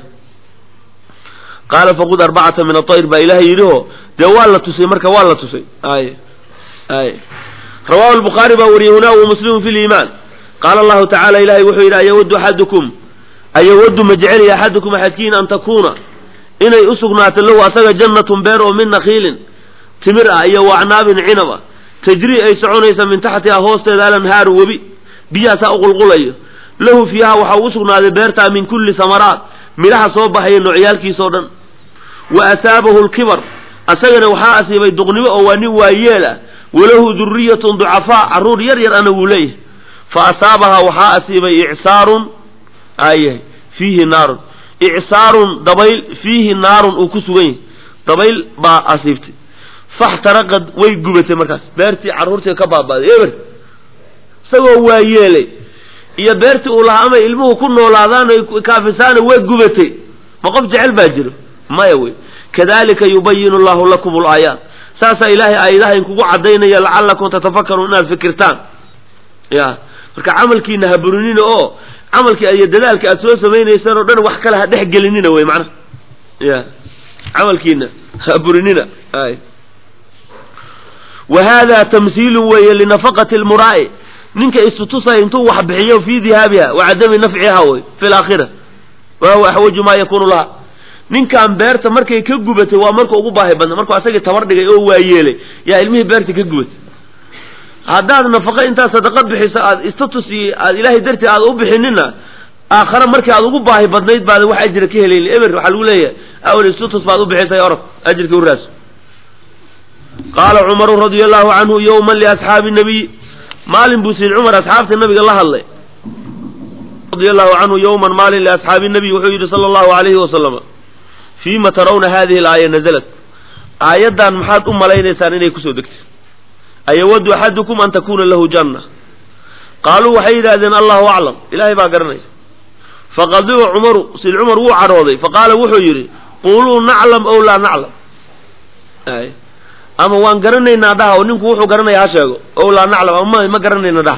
qaala faqud arbacata min atayr baa ilahay yidhiho dee waa la tusay marka waa la tusay ay ay rawahu lbukhaari baa wariyey hunaa wa muslimu fi liimaan qaala allahu tacala ilahay wuxuu yidhi ayawaddu axadukum ayawaddu ma jecelya axadukum axadkiin an takuuna inay u sugnaato lahu asaga jannatun beer oo min nakhiilin timir ah iyo wacnaabin cinab ah tajrii ay soconaysa min taxtiha hoosteeda alanhaaru webi biyahaasaa uqulqulayo lahu fiiha waxaa ugu sugnaaday beertaa min kulli samaraat midhaha soo baxaya noocyaalkiisa o dhan wa asaabahu lkibar asagana waxaa asiibay duqnimo oo waa nin waayeel ah walahu duriyatun ducafaa carruur yar yar ana wuu leeyahay fa asaabahaa waxaa asiibay icsaarun ayahay fiihi naarun icsaarun dabayl fiihi naarun uu ku sugan yahay dabayl baa asiibtay faxtaraqad way gubatay markaas beertii carruurtii ka baaba'day eber isagoo waayeelay iyo beertii uu lahaa amay ilmuhu ku noolaadaan oy kaafisaana way gubatay ma qof jecel baa jiro maya wey kadalika yubayinu allahu lakum alaayaat saasaa ilaahay aayadaha inkugu cadaynaya lacalakum tatafakaruun inaad fikirtaan ya marka camalkiina ha burinina oo camalkii iyo dadaalka aad soo samaynaysaan oo dhan wax kale ha dhex gelinina wey macnaha ya camalkiina ha burinina ay وهذا تمثيل وهي لنفقة المرائي نينك استتصى انتو وحبحيه في ذهابها وعدم نفعها في الآخرة وهو أحوج ما يكون لها نينك أن بيرت مركي كجبته ومركو أبو باهي بنا مركو أساقي تمردق أو ويلي يا علمه بيرت كجبت هذا النفقة انت صدقات بحساب استتصي إلهي درتي هذا أبو بحننا آخر مركي هذا أبو باهي بدنيت بعد واحد أجرك هلي الإبر وحلو ليه أول استتص بعد أبو بحساب يعرف أجرك والراس. قال عمر رضي الله عنه يوما لأصحاب النبي مال بوسين عمر أصحاب النبي الله الله رضي الله عنه يوما مال لأصحاب النبي وحيد صلى الله عليه وسلم فيما ترون هذه الآية نزلت آيات عن محاد أم لين إنسان يكسو دكت أيود أحدكم أن تكون له جنة قالوا وحيد أذن الله أعلم إلهي باقرني فقضوا عمر سيد عمر وعروضي فقال وحيري قولوا نعلم أو لا نعلم أي أما وان قرنينا ده وننكو وحو قرني هاشيغو أو لا نعلم أما ما قرنينا ده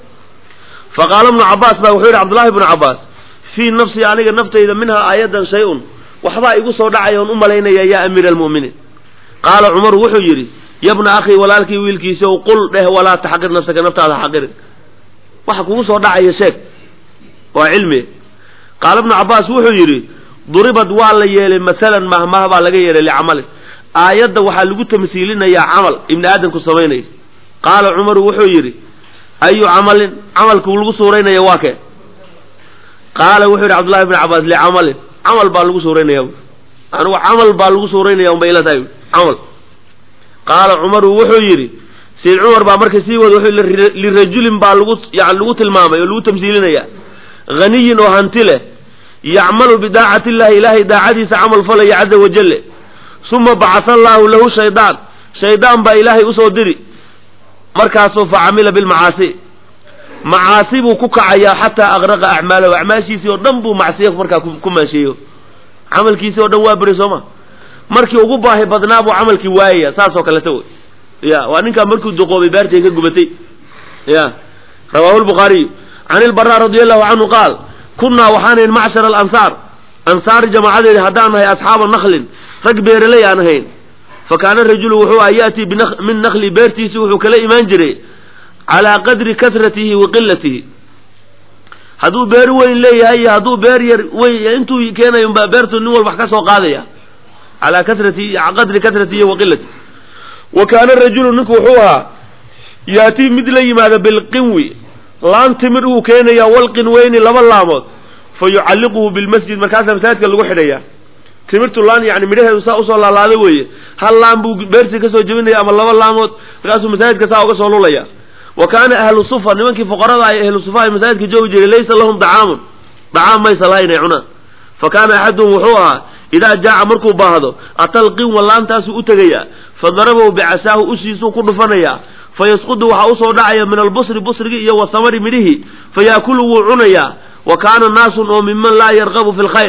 فقال ابن عباس وحير عبد الله بن عباس في نفسي يعني نفتي إذا منها آيادا شيء وحبا يقصوا دعيون أم لينا يا أمير المؤمنين قال عمر وحيري يا ابن أخي ولا لك ويلكي سو قل له ولا تحقر نفسك نفت هذا حقر وحكو صدع يسك وعلمي قال ابن عباس وحيري ضربت والله يلي مثلا مهما با لغا يلي لعمل آيات waxaa lagu tamsiilinayaa amal ibn aadam ku sameeyay qaal umar wuxuu yiri ayu amalin amalku lagu suureynaya waa kee qaal wuxuu yiri abdullah ibn abbas li amal amal baa lagu suureynaya anu amal baa lagu suureynaya um bayla tahay amal qaal umar wuxuu yiri سيد عمر با markay sii wado wuxuu li rajulin baa lagu yaani lagu tilmaamay oo lagu tamsiilinaya غني oo hanti leh يعمل بداعة الله إلهي داعتي سعمل فلي عز وجل ثم بعث الله له شيطان شيطان با إلهي أصدري مركاسه فعمل بالمعاصي معاصيه كوكعيا حتى أغرق أعماله وأعماشي سيو دنبو معصيه مركا كما شيء عمل كي سيو دنوا برسوما مركي وقباه بدنابو عمل كي وايا ساسو كالتوي يا وأنك مركو دقو ببارتي كقبتي يا رواه البخاري عن البراء رضي الله عنه قال كنا وحان معشر الأنصار أنصار جماعة هدان هي أصحاب النخل فكبير لي أنهين فكان الرجل وحوى يأتي بنخ من نخل بيرتي سوحو كلا إيمان جري على قدر كثرته وقلته هدو بير وين لي هي هدو بير وين انتو كان ينبا بيرتو النور بحكا سو قاضية على كثرته على قدر كثرته وقلته وكان الرجل نكوحوها يأتي مثل ماذا بالقنوي لان تمره كان يا والقنوين لما لامود فيعلقه بالمسجد مكاسة مساجد اللي وحديا تمرت لان يعني مريها وسا وصل على هذا ويه هل لام بو بيرتي كسو جبنا أما لما لامود كاسو مساجد كسا وكسو لوليا وكان أهل الصفة نمنك فقراء أهل الصفة مساجد كجو جري ليس لهم طعام طعام ما يصلين يعنا فكان أحدهم وحوها إذا جاء مركو باهدو أتلقين ولا أنتاسو أتغيا فضربه بعساه أسيسو كل فنيا فيسقط وحاوصو دعيا من البصر بصر وثمر منه فيأكله عنيا وكان الناس ممن لا يرغب في الخير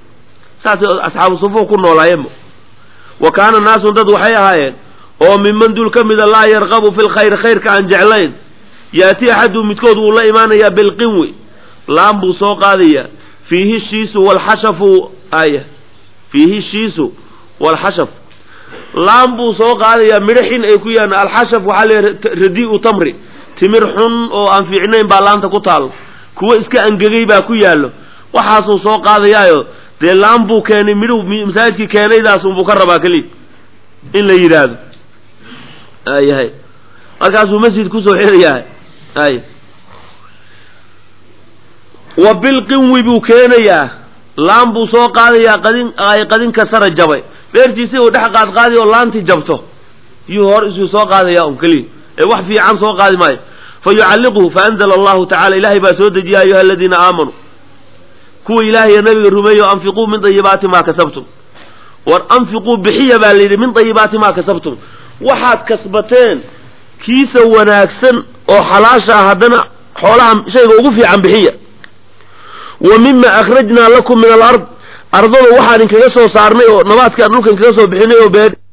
أصحاب الصفوف كنا لا يمو وكان الناس ضد وحيا وممن دول كم إذا لا يرغب في الخير خير كان جعلين يأتي أحد متكود والله إيمانيا بالقوي لامبو سوق هذه فيه الشيس والحشف آية فيه الشيس والحشف لامبو سوق هذه مرحين أيكويان الحشف وحالي رديء تمري تمرحن أو أنفعنين بالانتا كتال كوا إسكا أنقريبا كويالو وحاسو سوق هذه يايو دي لامبو كان مرو مساجد كان إذا سنبو كربا كلي إلا يراد أي هاي أركاسو مسجد كسو حيري هاي أي وبالقوي بو كان يا لامبو سوق هذه يا قدين أي قدين كسر الجبي beertiisa oo dhax qaad qaadi oo laanti jabto iyo hor isu soo qaadaya um kali ee wax fiican soo qaadi maayo fayu'alliquhu fa anzala Allahu ta'ala ilahi ba soo dejiya ayu alladina aamanu kuwa ilahi nabiga rumeeyo anfiqu min tayyibati ma kasabtum war anfiqu bihiya ba leeyahay min tayyibati ma kasabtum waxaad kasbateen kiisa wanaagsan oo xalaasha hadana xoolaha shayga ugu fiican bihiya wa mimma akhrajna lakum min al-ard ardada waxaan kaga soo saarnay oo nabaadka dhulkan kaga soo bixinay oo beed